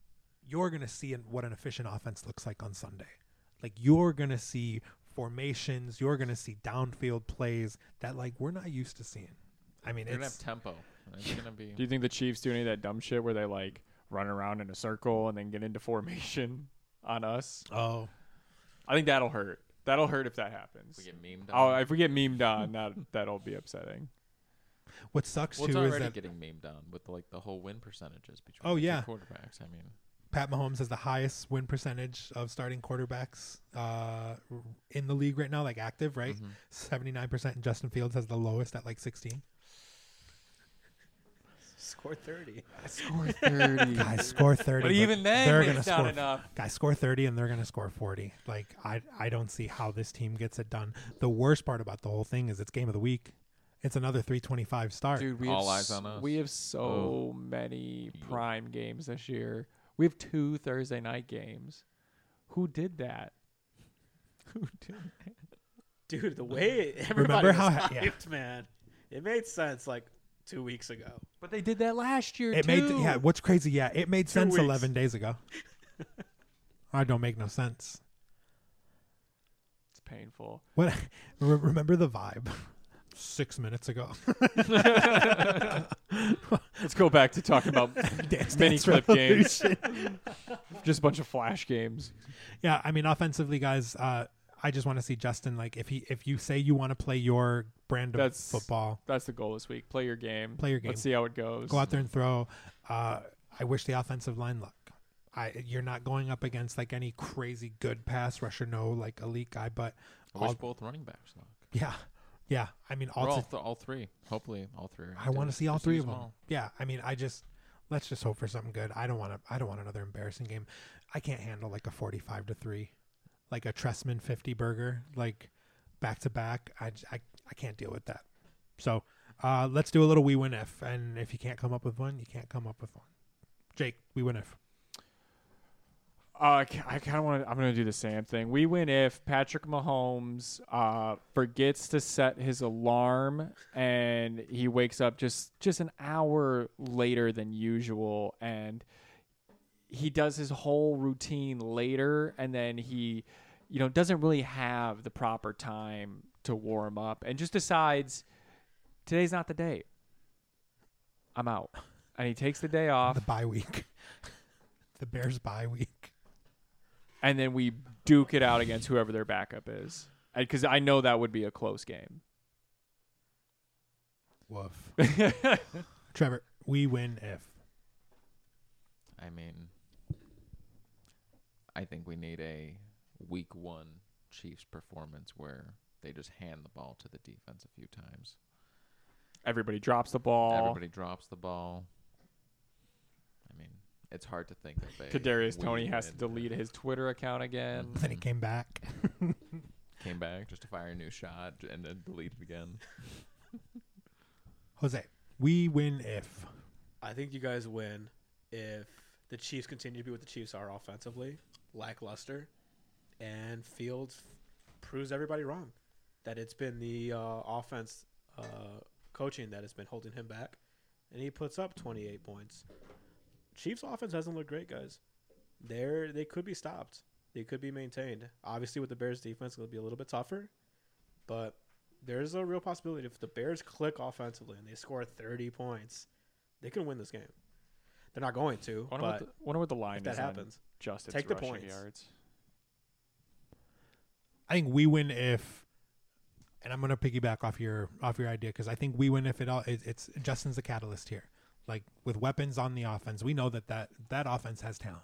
B: what an efficient offense looks like on Sunday. Like, you're going to see formations, you're going to see downfield plays that, like, we're not used to seeing. I mean,
C: They're going to
B: it's
C: have tempo. It's going to be.
A: Do you think the Chiefs do any of that dumb shit where they like run around in a circle and then get into formation on us?
B: oh,
A: I think that'll hurt. That'll hurt if that happens.
C: we get memed
A: Oh,
C: on.
A: if we get memed on, that'll be upsetting.
B: what sucks
C: Well, it's
B: too is
C: already
B: that
C: getting memed on with like the whole win percentages between
B: Oh,
C: the two
B: yeah.
C: quarterbacks. I mean,
B: Pat Mahomes has the highest win percentage of starting quarterbacks in the league right now, like active, right?
C: mhm.
B: 79%, and Justin Fields has the lowest at like 16.
D: Score 30.
A: Score 30.
B: Guys, score 30.
A: But even then,
B: they're
A: it's
B: gonna
A: not
B: score.
A: enough.
B: Guys, score 30 and they're going to score 40. Like, I don't see how this team gets it done. The worst part about the whole thing is it's game of the week. It's another 325 start.
A: Dude, we
C: All
A: have
C: eyes on us.
A: We have so many prime games this year. We have 2 Thursday night games. Who did that? Who did that?
D: Dude, the way everybody
B: Remember
D: was
B: how-
D: hyped, man. It made sense like 2 weeks ago.
A: But they did that last year
B: It
A: too.
B: made what's crazy, yeah, it made
D: 2
B: sense
D: weeks.
B: 11 days ago. I don't make no sense.
A: It's painful.
B: What remember the vibe 6 minutes ago.
A: Let's go back to talking about
B: Dance
A: mini
B: Dance
A: clip games.
B: Revolution.
A: Just a bunch of flash games.
B: Yeah, I mean, offensively, guys, I just want to see Justin. Like, if you say you want to play your brand of
A: That's-
B: football,
A: That's the goal this week. Play your game.
B: Play your game.
A: Let's see how it goes.
B: go out there and throw. I wish the offensive line luck. You're not going up against like any crazy good pass rusher, no like elite guy, but
C: I wish
B: all,
C: both running backs luck.
B: yeah. I mean,
C: Or all three. Hopefully, all three. Are
B: I want to
C: just-
B: see all
C: just
B: three
C: use
B: of them.
C: all.
B: Yeah, I mean, let's just hope for something good. I don't want another embarrassing game. I can't handle like a 45-3, like a Tressman 50 burger, like back to back. I can't deal with that. So let's do a little we win if, and if you can't come up with one, you can't come up with one. Jake, we win if.
A: I kind of want to. I'm going to do the same thing. We win if Patrick Mahomes forgets to set his alarm and he wakes up just an hour later than usual, and he does his whole routine later, and then he, doesn't really have the proper time to warm up, and just decides today's not the day. I'm out, and he takes the day off.
B: The bye week. The Bears bye week.
A: And then we duke it out against whoever their backup is. Because I know that would be a close game.
B: Woof. Trevor, we win if.
C: I mean, I think we need a week 1 Chiefs performance where they just hand the ball to the defense a few times.
A: Everybody drops the ball.
C: Everybody drops the ball. I mean, it's hard to think of a
A: Kadarius Toney
C: win
A: has to delete his Twitter account again.
B: Then he came back.
C: Came back just to fire a new shot and then delete it again.
B: Jose, we win if.
D: I think you guys win if the Chiefs continue to be what the Chiefs are offensively, lackluster, and Fields proves everybody wrong. That it's been the offense coaching that has been holding him back, and he puts up 28 points. Chiefs offense hasn't looked great, guys. They could be stopped. They could be maintained. Obviously, with the Bears defense, it'll be a little bit tougher, but there's a real possibility if the Bears click offensively and they score 30 points, they can win this game. They're not going to, but
A: Wonder what the line
D: if that
A: is on
D: happens,
A: Justin's
D: take the
A: rushing
D: points.
A: yards.
B: I think we win if, and I'm going to piggyback off your idea because I think we win if it's Justin's the catalyst here. Like with weapons on the offense, we know that offense has talent.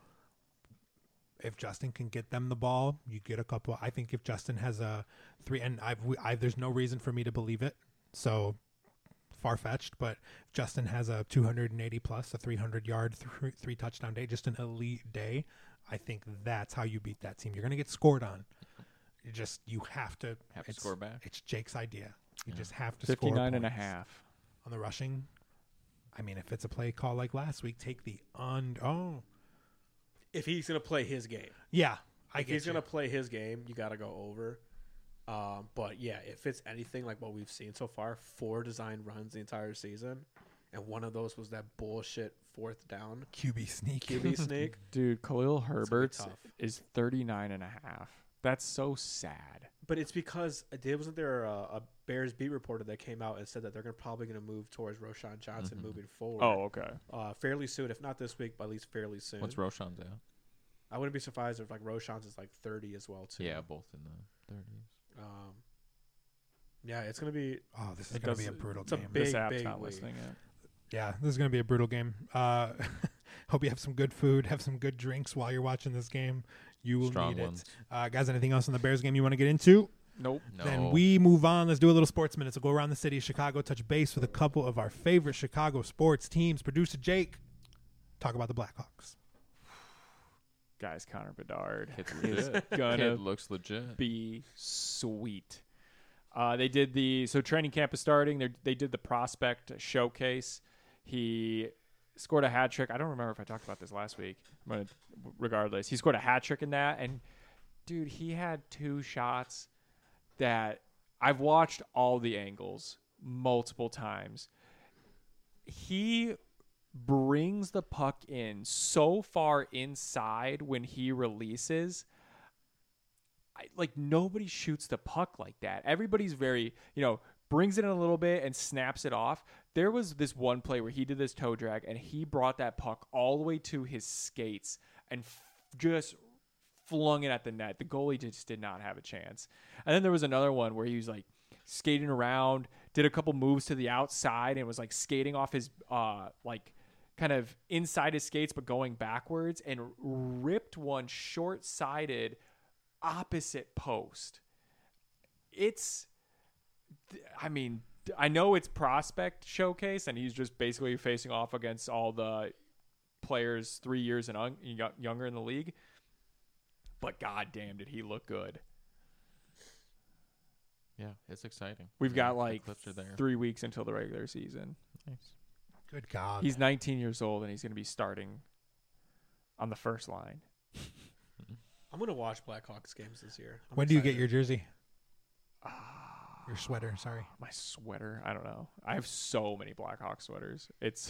B: If Justin can get them the ball, you get a couple. I think if Justin has a 3, and there's no reason for me to believe it, so far-fetched, but if Justin has a 280 plus, a 300-yard, 3 touchdown day, just an elite day, I think that's how you beat that team. You're going to get scored on. You have to
C: score back.
B: It's Jake's idea. You just have to
A: 59 and a
B: points.
A: half.
B: On the rushing. I mean, if it's a play call like last week, take the
D: if he's going to play his game.
B: Yeah,
D: If he's going to play his game, you got to go over. But, yeah, if it's anything like what we've seen so far, 4 designed runs the entire season, and one of those was that bullshit 4th down
B: QB sneak.
D: QB sneak.
A: Dude, Khalil Herbert
D: tough.
A: is 39 and a half. That's so sad.
D: But it's because wasn't there a Bears beat reporter that came out and said that they're probably going to move towards Roshan Johnson moving forward.
A: Oh, okay.
D: Fairly soon, if not this week, but at least fairly soon.
C: What's Roshan's at?
D: I wouldn't be surprised if like Roshan's is like 30 as well too.
C: Yeah, both in the 30s.
D: Yeah, it's going to be.
B: Oh, this is going to be a brutal
D: it's a
B: game.
D: big-
A: This app's
D: big
A: not
D: week.
A: listening yet.
B: Yeah, this is going to be a brutal game. Hope you have some good food, have some good drinks while you're watching this game. You will
C: Strong
B: need
C: ones.
B: it. Guys, anything else in the Bears game you want to get into?
A: Nope.
C: No.
B: Then we move on. Let's do a little sports minutes. We'll go around the city of Chicago, touch base with a couple of our favorite Chicago sports teams. Producer Jake, talk about the Blackhawks.
A: Guys, Connor Bedard
C: Kid's
A: is
C: legit.
A: gonna
C: Kid looks legit.
A: be sweet. They did training camp is starting. They did the prospect showcase. He scored a hat trick. I don't remember if I talked about this last week. Regardless, he scored a hat trick in that, and dude, he had 2 shots that I've watched all the angles multiple times. He brings the puck in so far inside when he releases. Like nobody shoots the puck like that. Everybody's very, brings it in a little bit and snaps it off. There was this one play where he did this toe drag and he brought that puck all the way to his skates and just flung it at the net. The goalie just did not have a chance. And then there was another one where he was like skating around, did a couple moves to the outside and was like skating off his like kind of inside his skates but going backwards and ripped one short-sided opposite post. I know it's prospect showcase and he's just basically facing off against all the players 3 years and younger in the league. But goddamn, did he look good.
C: Yeah, it's exciting.
A: We've got
C: The
A: like
C: clips are there.
A: 3 weeks until the regular season.
C: Nice.
B: Good God.
A: He's 19 years old and he's going to be starting on the first line.
D: I'm gonna watch Blackhawks games this year. I'm
B: When do you get
D: excited.
B: your jersey? Your sweater, sorry.
A: My sweater, I don't know. I have so many Blackhawk sweaters.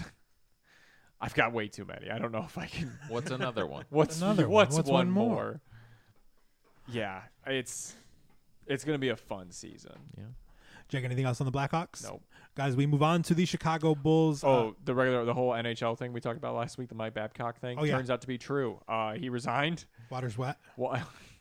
A: I've got way too many. I don't know if I can.
C: What's another one?
A: What's
B: Another one?
A: What's
B: What's
A: one
B: one
A: more?
B: more?
A: Yeah, it's gonna be a fun season.
C: Yeah.
B: Jake, anything else on the Blackhawks?
A: Nope.
B: Guys, we move on to the Chicago Bulls.
A: Oh, the whole NHL thing we talked about last week, the Mike Babcock thing,
B: Oh, yeah.
A: turns out to be true. He resigned.
B: Water's wet.
A: Well,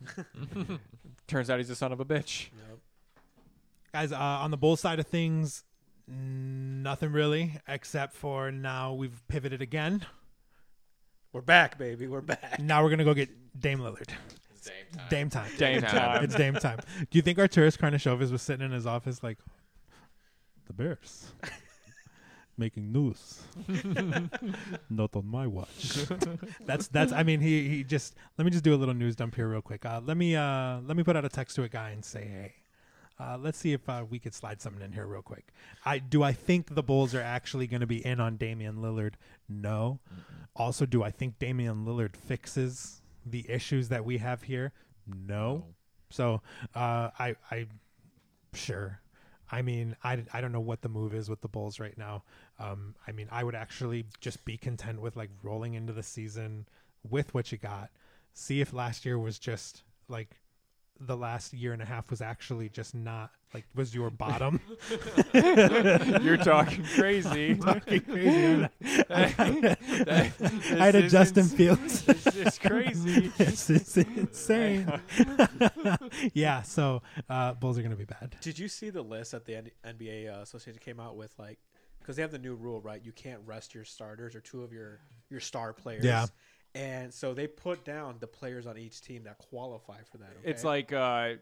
A: turns out he's a son of a bitch.
D: Yep.
B: Guys, on the Bulls side of things, nothing really, except for now we've pivoted again.
D: We're back, baby. We're back.
B: Now we're going to go get Dame Lillard.
C: It's Dame time.
B: Dame time.
A: Dame time.
B: It's Dame time. Do you think Arturas Karnisovas was sitting in his office like, the Bears making news? Not on my watch. That's. I mean, he just. Let me just do a little news dump here real quick. Let me put out a text to a guy and say, hey. Let's see if we could slide something in here real quick. I think the Bulls are actually going to be in on Damian Lillard? No. Also, do I think Damian Lillard fixes the issues that we have here? No. So I sure. I mean, I don't know what the move is with the Bulls right now. I mean, I would actually just be content with like rolling into the season with what you got. See if last year was just like the last year and a half was actually just not like was your bottom.
A: You're talking crazy.
B: Talking crazy. I had a Justin Fields.
A: It's crazy.
B: It's insane. Yeah, so Bulls are going to be bad.
D: Did you see the list that the NBA Association came out with? Like, because they have the new rule, right? You can't rest your starters or two of your star players.
B: Yeah.
D: And so they put down the players on each team that qualify for that. Okay?
A: It's like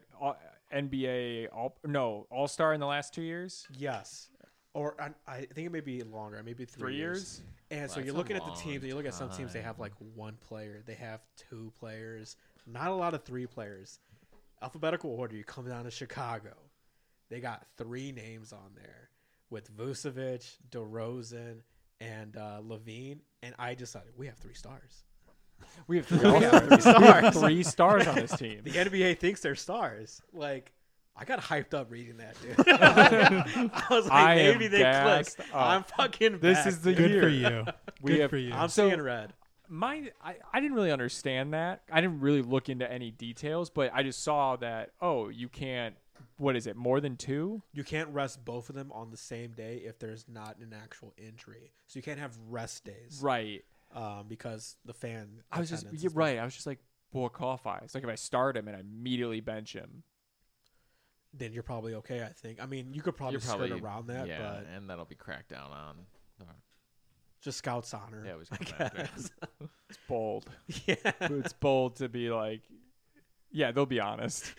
A: NBA All-Star in the last 2 years.
D: Yes. Or I think it may be longer, maybe 3 years. And so
C: That's
D: you're
C: a
D: looking at the
C: long
D: teams, and you look at some teams, they have like one player. They have two players. Not a lot of three players. Alphabetical order, you come down to Chicago. They got three names on there with Vucevic, DeRozan, and Levine. And I decided we have 3 stars.
A: We have 3
D: stars.
A: 3 stars on this team.
D: The NBA thinks they're stars. Like, I got hyped up reading that, dude. I was like,
A: I am
D: maybe they
A: gassed
D: clicked.
A: up.
D: I'm fucking
A: This
D: back,
A: is the
D: dude.
B: Good
A: year.
B: for you.
A: We
B: Good
A: have-
B: for you.
D: I'm
A: So-
D: seeing red.
A: I didn't really understand that. I didn't really look into any details, but I just saw that, you can't, what is it, more than 2?
D: You can't rest both of them on the same day if there's not an actual injury. So you can't have rest days.
A: Right.
D: Because the fan.
A: I was just,
D: attendance
A: you're
D: is
A: right. I was just like, well, what qualifies? Like if I start him and I immediately bench him.
D: then you're probably okay, I think. I mean, you could probably skirt around that,
C: yeah,
D: but
C: and that'll be cracked down on.
D: just Scout's honor.
C: Yeah, it was
D: I
C: coming after.
D: guess.
A: It's bold.
D: Yeah.
A: It's bold to be like, yeah, they'll be honest.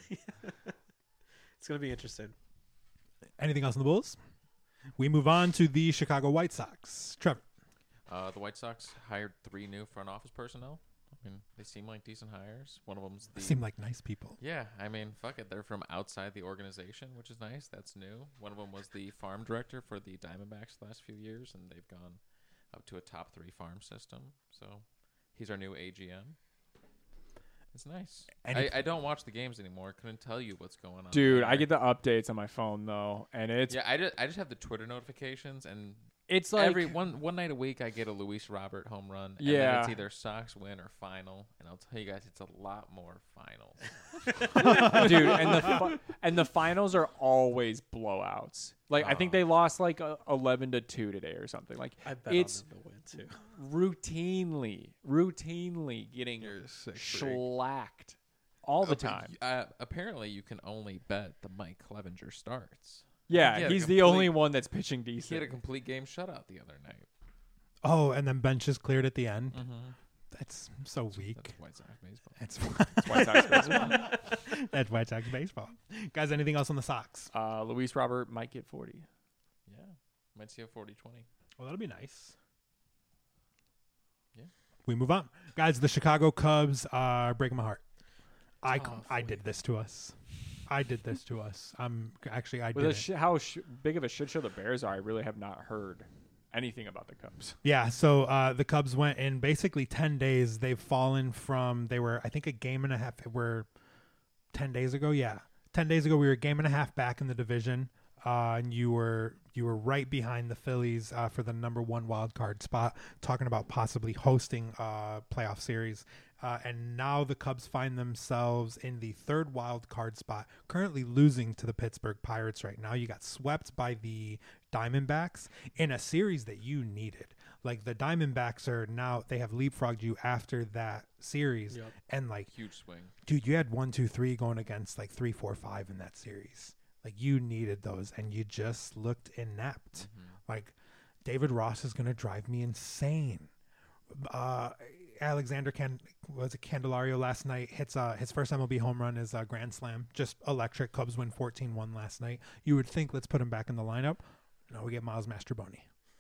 D: It's going to be interesting.
B: Anything else on the Bulls? We move on to the Chicago White Sox. Trevor.
C: The White Sox hired 3 new front office personnel. I mean, they seem like decent hires. One of them's the.
B: Seem like nice people.
C: Yeah, I mean, fuck it. They're from outside the organization, which is nice. That's new. One of them was the farm director for the Diamondbacks the last few years, and they've gone up to a top 3 farm system. So he's our new AGM. It's nice. I don't watch the games anymore. Couldn't tell you what's going on.
A: Dude,
C: there.
A: I get the updates on my phone though, and it's
C: I just have the Twitter notifications, and
A: it's like
C: every one night a week I get a Luis Robert home run. And then
A: Yeah.
C: it's either Sox win or final, and I'll tell you guys, it's a lot more finals.
A: dude, and And the finals are always blowouts. Like I think they lost like 11-2 today or something. Like
D: I bet
A: it's
D: on them to win too.
A: routinely getting
C: You're a sick freak.
A: shellacked all the
C: Okay,
A: time.
C: apparently, you can only bet the Mike Clevenger starts.
A: Yeah,
C: he had a
A: he's the
C: complete-
A: only one that's pitching
C: He had
A: decent.
C: a complete game shutout the other night.
B: Oh, and then benches cleared at the end.
C: Mm-hmm.
B: That's so weak.
C: That's White Sox baseball.
B: That's
A: That's White Sox baseball.
B: that's White Sox baseball. Guys, anything else on the Sox?
A: Luis Robert might get 40.
C: Yeah, might see a 40-20.
B: Well, that'll be nice.
C: Yeah.
B: We move on, guys. The Chicago Cubs are breaking my heart. I
D: Tough
B: did this to us. I did this to us. I
A: With
B: did.
A: how big of a shit show the Bears are, I really have not heard anything about the Cubs.
B: Yeah, so the Cubs went in basically 10 days. They've fallen from, they were, I think, a game and a half. We're 10 days ago. Yeah. 10 days ago, we were a game and a half back in the division. And you were right behind the Phillies for the number 1 wild card spot, talking about possibly hosting a playoff series. And now the Cubs find themselves in the 3rd wild card spot, currently losing to the Pittsburgh Pirates right now. You got swept by the Diamondbacks in a series that you needed. Like the Diamondbacks are now, they have leapfrogged you after that series.
D: Yep.
B: And like,
C: Huge swing.
B: dude, you had 1, 2, 3 going against like 3, 4, 5 in that series. Like you needed those and you just looked inept. Like David Ross is going to drive me insane. Alexander Candelario last night hits his first MLB home run is a grand slam, just electric. Cubs win 14-1 last night. You would think let's put him back in the lineup. No, we get Miles Mastroboni.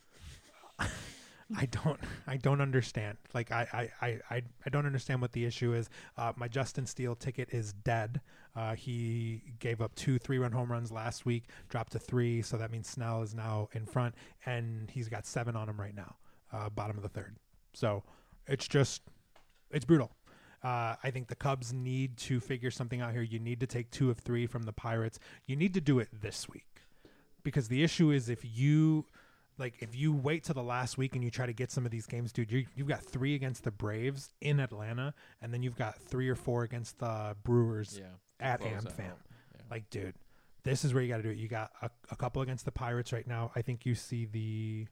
B: I don't understand. Like I don't understand what the issue is. My Justin Steele ticket is dead. He gave up 2 3-run home runs last week, dropped to 3, so that means Snell is now in front, and he's got 7 on him right now, bottom of the 3rd. So it's brutal. I think the Cubs need to figure something out here. You need to take 2 of 3 from the Pirates. You need to do it this week, because the issue is if you wait till the last week and you try to get some of these games, dude, you've got 3 against the Braves in Atlanta, and then you've got 3 or 4 against the Brewers at AmFam.
C: Yeah.
B: Like, dude, this is where you got to do it. You got a couple against the Pirates right now. I think you see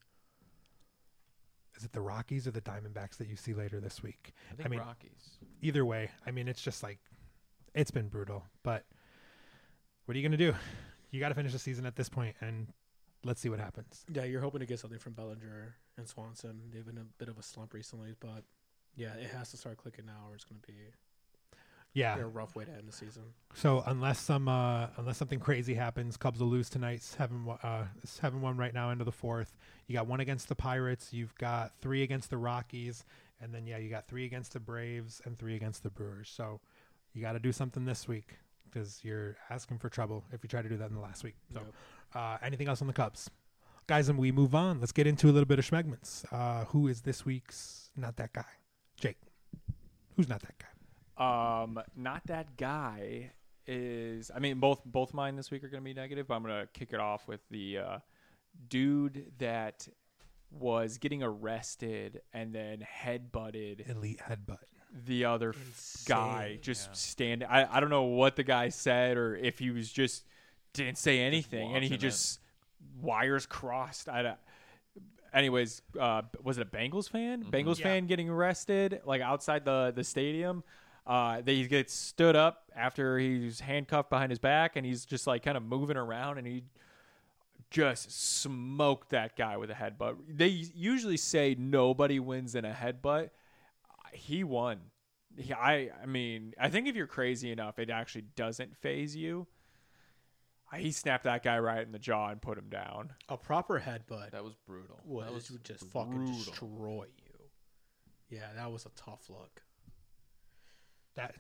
B: is it the Rockies or the Diamondbacks that you see later this week?
C: I think Rockies.
B: Either way, I mean, it's just like, it's been brutal. But what are you going to do? You got to finish the season at this point, and let's see what happens.
D: Yeah, you're hoping to get something from Bellinger and Swanson. They've been a bit of a slump recently, but yeah, it has to start clicking now, or it's going to be a rough way to end the season.
B: So unless something crazy happens, Cubs will lose tonight. 7-1 right now into the 4th. You got 1 against the Pirates. You've got 3 against the Rockies, and then you got 3 against the Braves and 3 against the Brewers. So you got to do something this week, because you're asking for trouble if you try to do that in the last week. So.
D: Yep.
B: Anything else on the Cubs? Guys, and we move on. Let's get into a little bit of Schmegmans. Who is this week's Not That Guy? Jake, who's Not That Guy?
A: Not That Guy is, I mean, both mine this week are going to be negative, but I'm going to kick it off with the dude that was getting arrested and then headbutted
B: Elite headbutt.
A: the other guy.
D: Insane.
A: Just standing. I don't know what the guy said, or if he was just didn't say anything, and he
C: watching
A: just wires crossed. Anyways, was it a Bengals fan? Bengals fan getting arrested like outside the stadium. He gets stood up after he's handcuffed behind his back, and he's just like kind of moving around, and he just smoked that guy with a headbutt. They usually say nobody wins in a headbutt. He won. I mean, I think if you're crazy enough, it actually doesn't phase you. He snapped that guy right in the jaw and put him down.
D: A proper headbutt
C: That was brutal.
D: would just fucking destroy you. Yeah, that was a tough look.
B: That,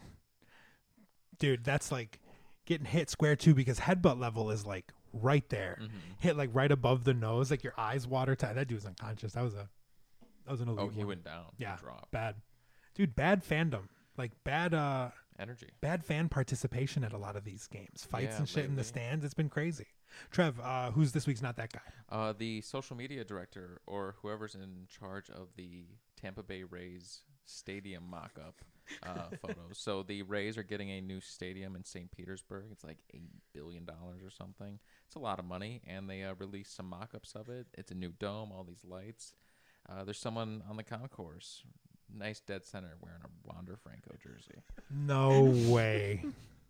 B: dude, that's like getting hit square too, because headbutt level is like right there, hit like right above the nose, like your eyes watertight. That dude's unconscious. That was an elite.
C: Oh, he
B: one.
C: went down.
B: Yeah,
C: He dropped.
B: bad, dude. Bad fandom, like bad
C: energy.
B: bad fan participation at a lot of these games, fights
C: Yeah,
B: and shit in the
C: lately.
B: stands. It's been crazy. Trev, who's this week's not that guy?
C: The social media director or whoever's in charge of the Tampa Bay Rays stadium mock-up photos. So the Rays are getting a new stadium in St. Petersburg. It's like $8 billion or something. It's a lot of money, and they released some mock-ups of it. It's a new dome, all these lights. There's someone on the concourse, nice dead center, wearing a Wander Franco jersey.
B: No way.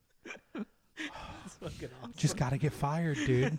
D: It's fucking awesome.
B: Just got to get fired, dude.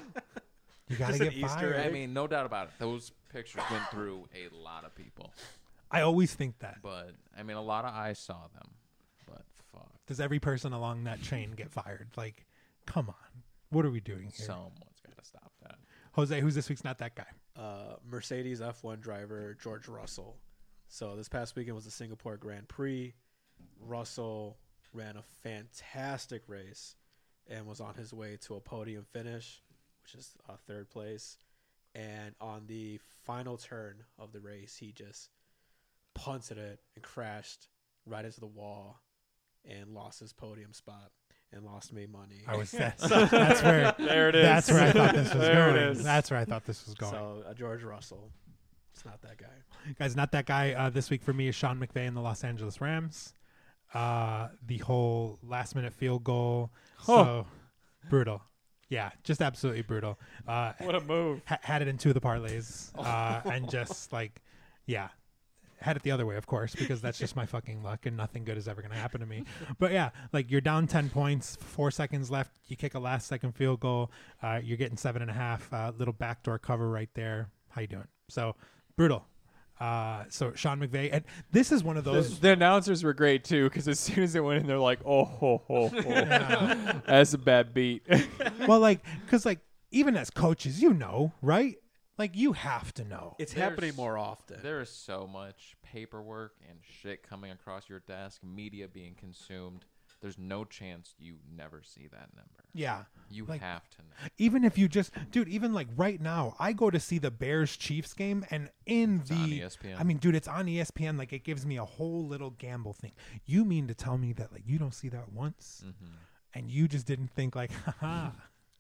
B: You got to
D: Just an
B: get
D: Easter
B: fired.
D: egg.
C: I mean, no doubt about it. Those pictures went through a lot of people.
B: I always think that.
C: But, I mean, a lot of eyes saw them. But, fuck.
B: Does every person along that chain get fired? Like, come on. What are we doing here?
C: Someone's got to stop that.
B: Jose, who's this week's not that guy?
D: Mercedes F1 driver George Russell. So this past weekend was the Singapore Grand Prix. Russell ran a fantastic race and was on his way to a podium finish, which is third place. And on the final turn of the race, he just punted it and crashed right into the wall and lost his podium spot and lost me money.
B: That's where
A: There it is.
B: That's where I thought this was
A: There
B: going.
A: it is.
B: That's where I thought this was going.
D: So George Russell, it's not that guy.
B: Guys, not that guy. This week for me is Sean McVay and the Los Angeles Rams. The whole last minute field goal. So brutal. Yeah, just absolutely brutal.
A: What a move.
B: Had it in two of the parlays. And just like, yeah. Had it the other way, of course, because that's just my fucking luck and nothing good is ever going to happen to me. But yeah, like you're down 10 points, 4 seconds left. You kick a last second field goal. You're getting 7.5, little backdoor cover right there. How you doing? So brutal. So Sean McVay, and this is one of those.
A: The announcers were great too, because as soon as it went in, they're like, "Oh, ho, ho, ho. That's a bad beat."
B: Well, like, because like even as coaches, you know, right? Like you have to know.
D: It's
C: There's-
D: happening more often.
C: There is so much paperwork and shit coming across your desk, media being consumed. There's no chance you never see that number.
B: Yeah.
C: You
B: Like-
C: have to know.
B: Even if you just, dude, even like right now, I go to see the Bears Chiefs game, and in
C: It's on ESPN.
B: I mean, dude, it's on ESPN. Like, it gives me a whole little gamble thing. You mean to tell me that like you don't see that once,
C: Mm-hmm.
B: and you just didn't think like, haha,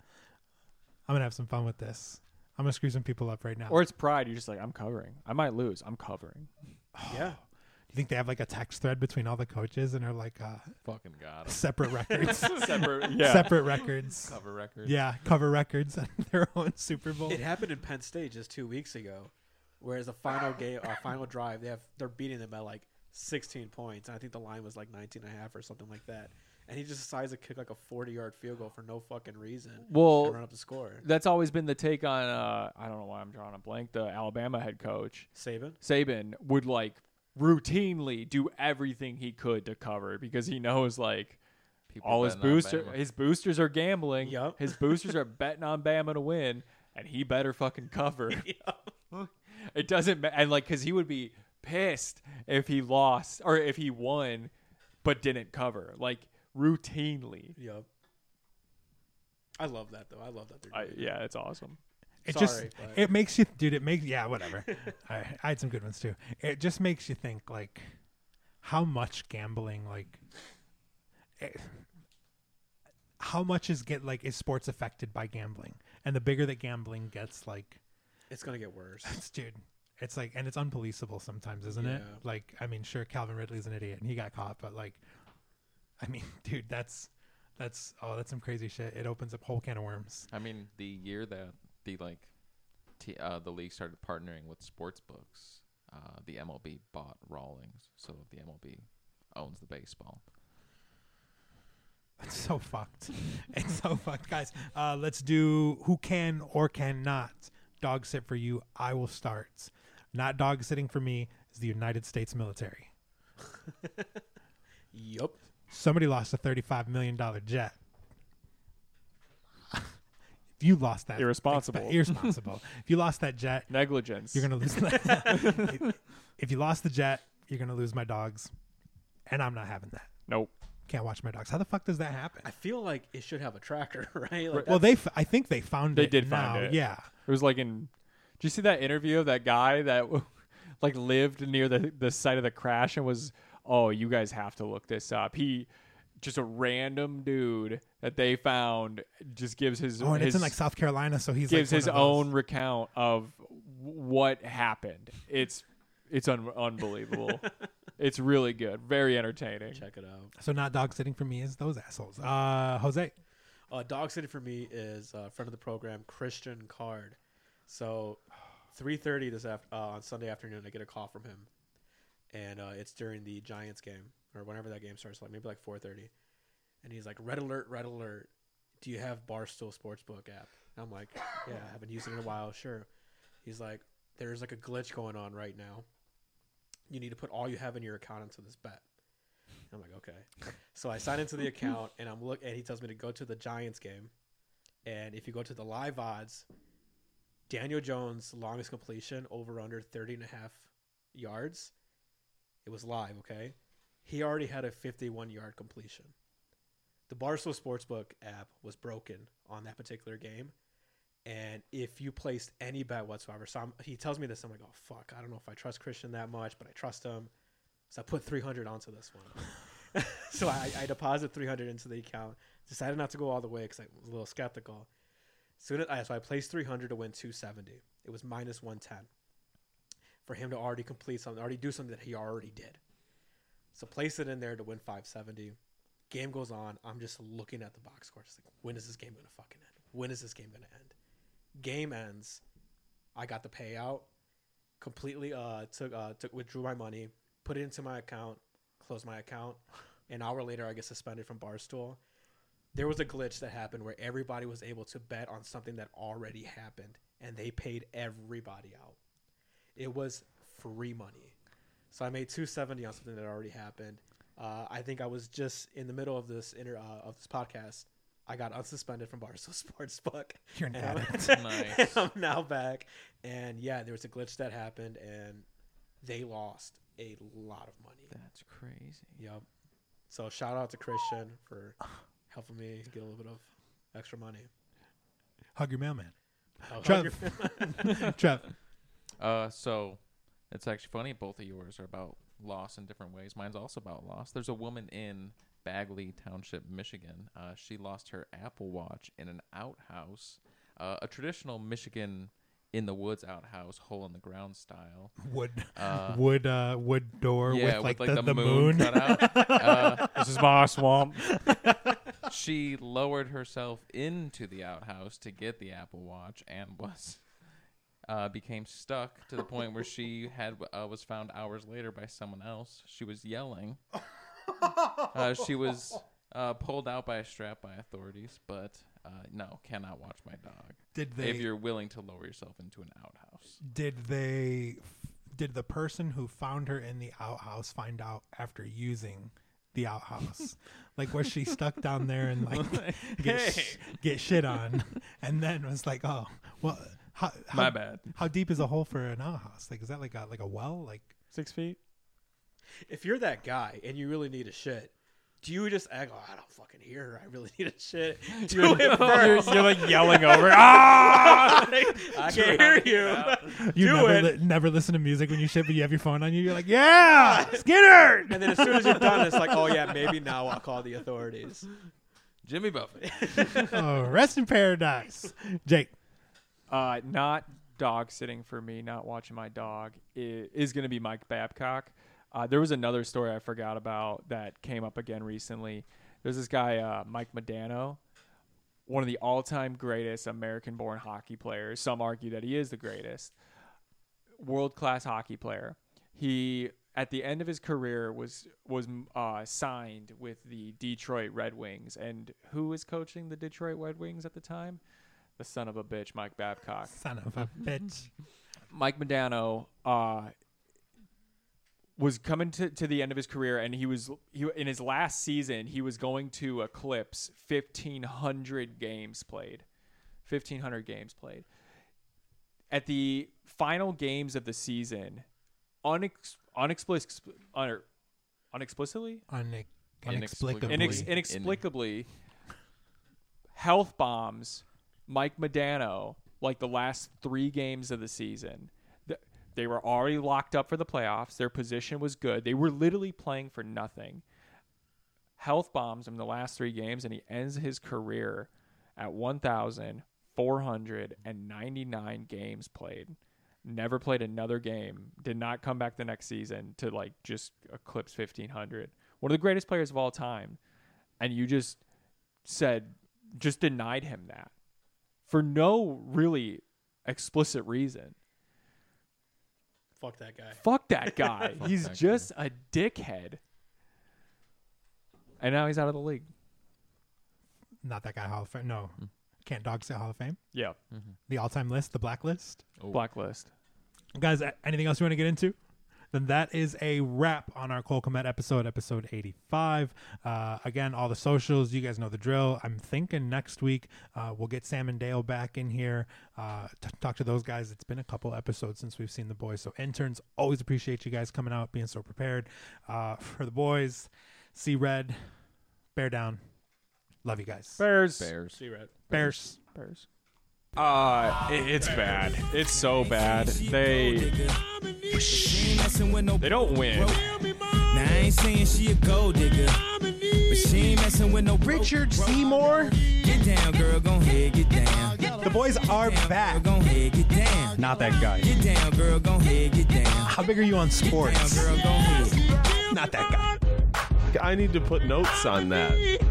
B: I'm gonna have some fun with this. I'm gonna screw some people up right now.
A: Or it's pride. You're just like, "I'm covering. I might lose. I'm covering."
D: Yeah.
B: You think they have like a text thread between all the coaches and are like
C: Fucking got 'em.
B: separate records,
A: Separate, yeah.
B: separate records,
C: Cover records.
B: yeah, cover records on their own Super Bowl.
D: It happened in Penn State just 2 weeks ago, whereas the final game, final drive, they're beating them by like 16 points, and I think the line was like 19.5 or something like that. And he just decides to kick like a 40-yard field goal for no fucking reason.
A: Well,
D: and run up the score.
A: That's always been the take on. I don't know why I'm drawing a blank. The Alabama head coach
D: Saban.
A: would like routinely do everything he could to cover because he knows like
C: People
A: all his
C: betting on
A: boosters.
C: Bama.
A: His boosters are gambling.
D: Yup.
A: His boosters are betting on Bama to win, and he better fucking cover. It doesn't matter, and like because he would be pissed if he lost or if he won, but didn't cover like routinely.
D: Yep. I love that though. I love that they're doing that.
A: Yeah, it's awesome.
B: It
D: Sorry,
B: just
D: but-
B: it makes you, dude. It makes whatever. I had some good ones too. It just makes you think like how much gambling like how much is sports affected by gambling, and the bigger that gambling gets, like
D: It's gonna get worse.
B: dude, it's like, and it's unpoliceable sometimes, isn't it?
D: Yeah.
B: Like, I mean, sure, Calvin Ridley's an idiot and he got caught, but like, I mean, dude, that's some crazy shit. It opens up a whole can of worms.
C: I mean, the year that the league started partnering with sports books, the MLB bought Rawlings, so the MLB owns the baseball.
B: It's so fucked. It's so fucked, guys. Let's do who can or cannot dog sit for you. I will start. Not dog sitting for me is the United States military.
D: Yup.
B: Somebody lost a $35 million jet. If you lost that,
A: Irresponsible.
B: irresponsible. If you lost that jet,
A: Negligence.
B: you're gonna lose. If you lost the jet, you're gonna lose my dogs, and I'm not having that.
A: Nope.
B: Can't watch my dogs. How the fuck does that happen?
D: I feel like it should have a tracker, right? Like
B: Well, I think they found
A: They
B: it.
A: did
B: now.
A: find it.
B: Yeah.
A: It was like in. Did you see that interview of that guy that like lived near the site of the crash and was Oh, you guys have to look this up. He just a random dude that they found just gives his
B: and
A: his,
B: it's in like South Carolina, so he's
A: gives
B: like
A: his
B: one of those-
A: own recount of what happened. It's unbelievable. It's really good, very entertaining.
D: Check it out.
B: So not dog sitting for me is those assholes. Jose.
D: Dog sitting for me is a friend of the program, Christian Card. So 3:30 on Sunday afternoon, I get a call from him, and it's during the Giants game or whenever that game starts, like maybe like 4:30, and he's like, red alert, do you have Barstool Sportsbook app? And I'm like, yeah, I haven't used it in a while. Sure. He's like, there's like a glitch going on right now. You need to put all you have in your account into this bet. I'm like, okay. So I sign into the account, and and he tells me to go to the Giants game. And if you go to the live odds, Daniel Jones' longest completion over under 30.5 yards. It was live, okay? He already had a 51-yard completion. The Barstool Sportsbook app was broken on that particular game. And if you placed any bet whatsoever, so he tells me this, I'm like, oh, fuck, I don't know if I trust Christian that much, but I trust him. So I put 300 onto this one. So I deposit 300 into the account. Decided not to go all the way because I was a little skeptical. So I placed 300 to win 270. It was minus 110 for him to already complete something, already do something that he already did. So place it in there to win 570. Game goes on. I'm just looking at the box score, just like, when is this game going to fucking end? When is this game going to end? Game ends. I got the payout. Completely withdrew my money, put it into my account, closed my account. An hour later, I get suspended from Barstool. There was a glitch that happened where everybody was able to bet on something that already happened, and they paid everybody out. It was free money. So I made $270 on something that already happened. I think I was just in the middle of this podcast. I got unsuspended from Barstool Sportsbook.
B: You're an addict.
C: Nice.
D: I'm now back. And yeah, there was a glitch that happened, and they lost a lot of money.
C: That's crazy.
D: Yep. So shout out to Christian for helping me get a little bit of extra money.
B: Hug your mailman.
D: Oh,
B: Trev. Trev.
C: So it's actually funny. Both of yours are about loss in different ways. Mine's also about loss. There's a woman in Bagley Township, Michigan. She lost her Apple Watch in an outhouse, a traditional Michigan in the woods outhouse, hole in the ground style.
B: Wood door
C: Yeah,
B: with
C: like
B: the moon.
C: cut out.
A: This is my swamp.
C: She lowered herself into the outhouse to get the Apple Watch and became stuck to the point where she was found hours later by someone else. She was yelling. She was pulled out by a strap by authorities, but no, cannot watch my dog. If you're willing to lower yourself into an outhouse.
B: Did the person who found her in the outhouse find out after using the outhouse? Like, was she stuck down there and like get shit on, and then was like, oh, well,
A: My bad.
B: How deep is a hole for an outhouse? Like, is that like a well? Like
A: 6 feet.
D: If you're that guy and you really need a shit, do you just act, oh, I don't fucking hear her. I really need a shit. Do it first.
A: You're like yelling over. Ah!
D: I can't hear you.
B: You
D: Do
B: never listen to music when you shit, but you have your phone on you. You're like, yeah, Skinner.
D: And then as soon as you're done, it's like, oh, yeah, maybe now I'll call the authorities.
C: Jimmy Buffett.
B: Oh, rest in paradise. Jake.
A: Not dog sitting for me, not watching my dog, is going to be Mike Babcock. There was another story I forgot about that came up again recently. There's this guy, Mike Modano, one of the all-time greatest American-born hockey players. Some argue that he is the greatest. World-class hockey player. He, at the end of his career, was signed with the Detroit Red Wings. And who was coaching the Detroit Red Wings at the time? The son of a bitch, Mike Babcock.
B: Son of a bitch.
A: Mike Modano was coming to the end of his career, and he in his last season, he was going to eclipse 1,500 games played. 1,500 games played. At the final games of the season, inexplicably, health bombs Mike Modano like the last 3 games of the season. They were already locked up for the playoffs. Their position was good. They were literally playing for nothing. Health bombs him the last 3 games, and he ends his career at 1,499 games played. Never played another game. Did not come back the next season to like just eclipse 1,500. One of the greatest players of all time. And you just denied him that for no really explicit reason.
D: Fuck that guy.
A: Fuck that guy. He's
C: that
A: just a dickhead. And now he's out of the league.
B: Not that guy Hall of Fame. No. Can't Dog say Hall of Fame?
A: Yeah.
B: The all-time list, the blacklist.
A: Blacklist.
B: Guys, anything else you want to get into? Then that is a wrap on our Cole Kmet episode 85. Again, all the socials, you guys know the drill. I'm thinking next week we'll get Sam and Dale back in here, talk to those guys. It's been a couple episodes since we've seen the boys. So interns, always appreciate you guys coming out, being so prepared. For the boys, see red, bear down. Love you guys.
A: Bears.
D: See red.
B: Bears.
A: It's bad. It's so bad. They don't win.
E: Now I ain't saying she a gold digger, but she ain't messing with no
B: Richard Seymour.
E: Get down, girl, gon' head, get down.
B: The boys are back.
E: Gon' head, get down.
B: Not that guy.
E: Get down, girl, gon' head, get down.
B: How big are you on
E: Down,
B: sports?
E: girl, gon' head.
B: Not that guy.
F: I need to put notes on that.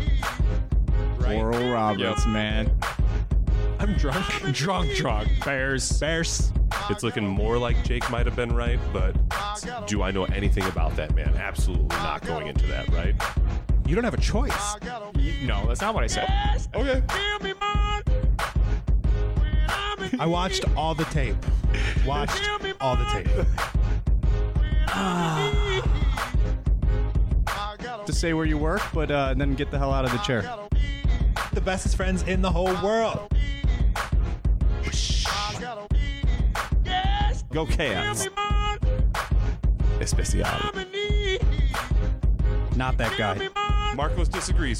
G: Oral Roberts, man.
B: I'm drunk.
A: Drunk. Bears.
F: It's looking more like Jake might have been right, but do I know anything about that man? Absolutely not going into that, right?
B: You don't have a choice.
A: No, that's not what I said.
F: Okay.
B: I watched all the tape.
G: To say where you work, but then get the hell out of the chair.
B: The bestest friends in the whole world.
G: Go Chaos.
F: Especial.
G: Not that guy.
F: Marcos disagrees.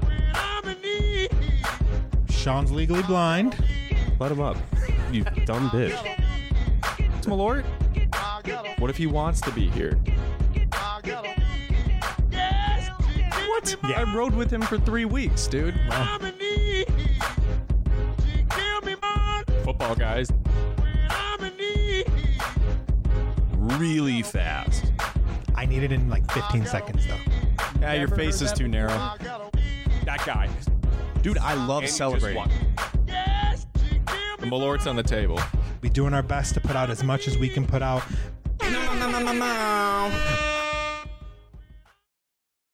B: Sean's legally blind.
F: Let him up. You dumb bitch.
A: Malort? What if he wants to be here?
G: What?
B: Yeah.
G: I rode with him for 3 weeks, dude.
A: Football guys.
F: Really fast.
B: I need it in like 15 seconds though.
G: Yeah, your face is too narrow.
A: That guy.
G: Dude, I love
F: And you
G: celebrating.
F: just
A: The Malort's on the table.
B: Be doing our best to put out as much as we can put out.
E: No.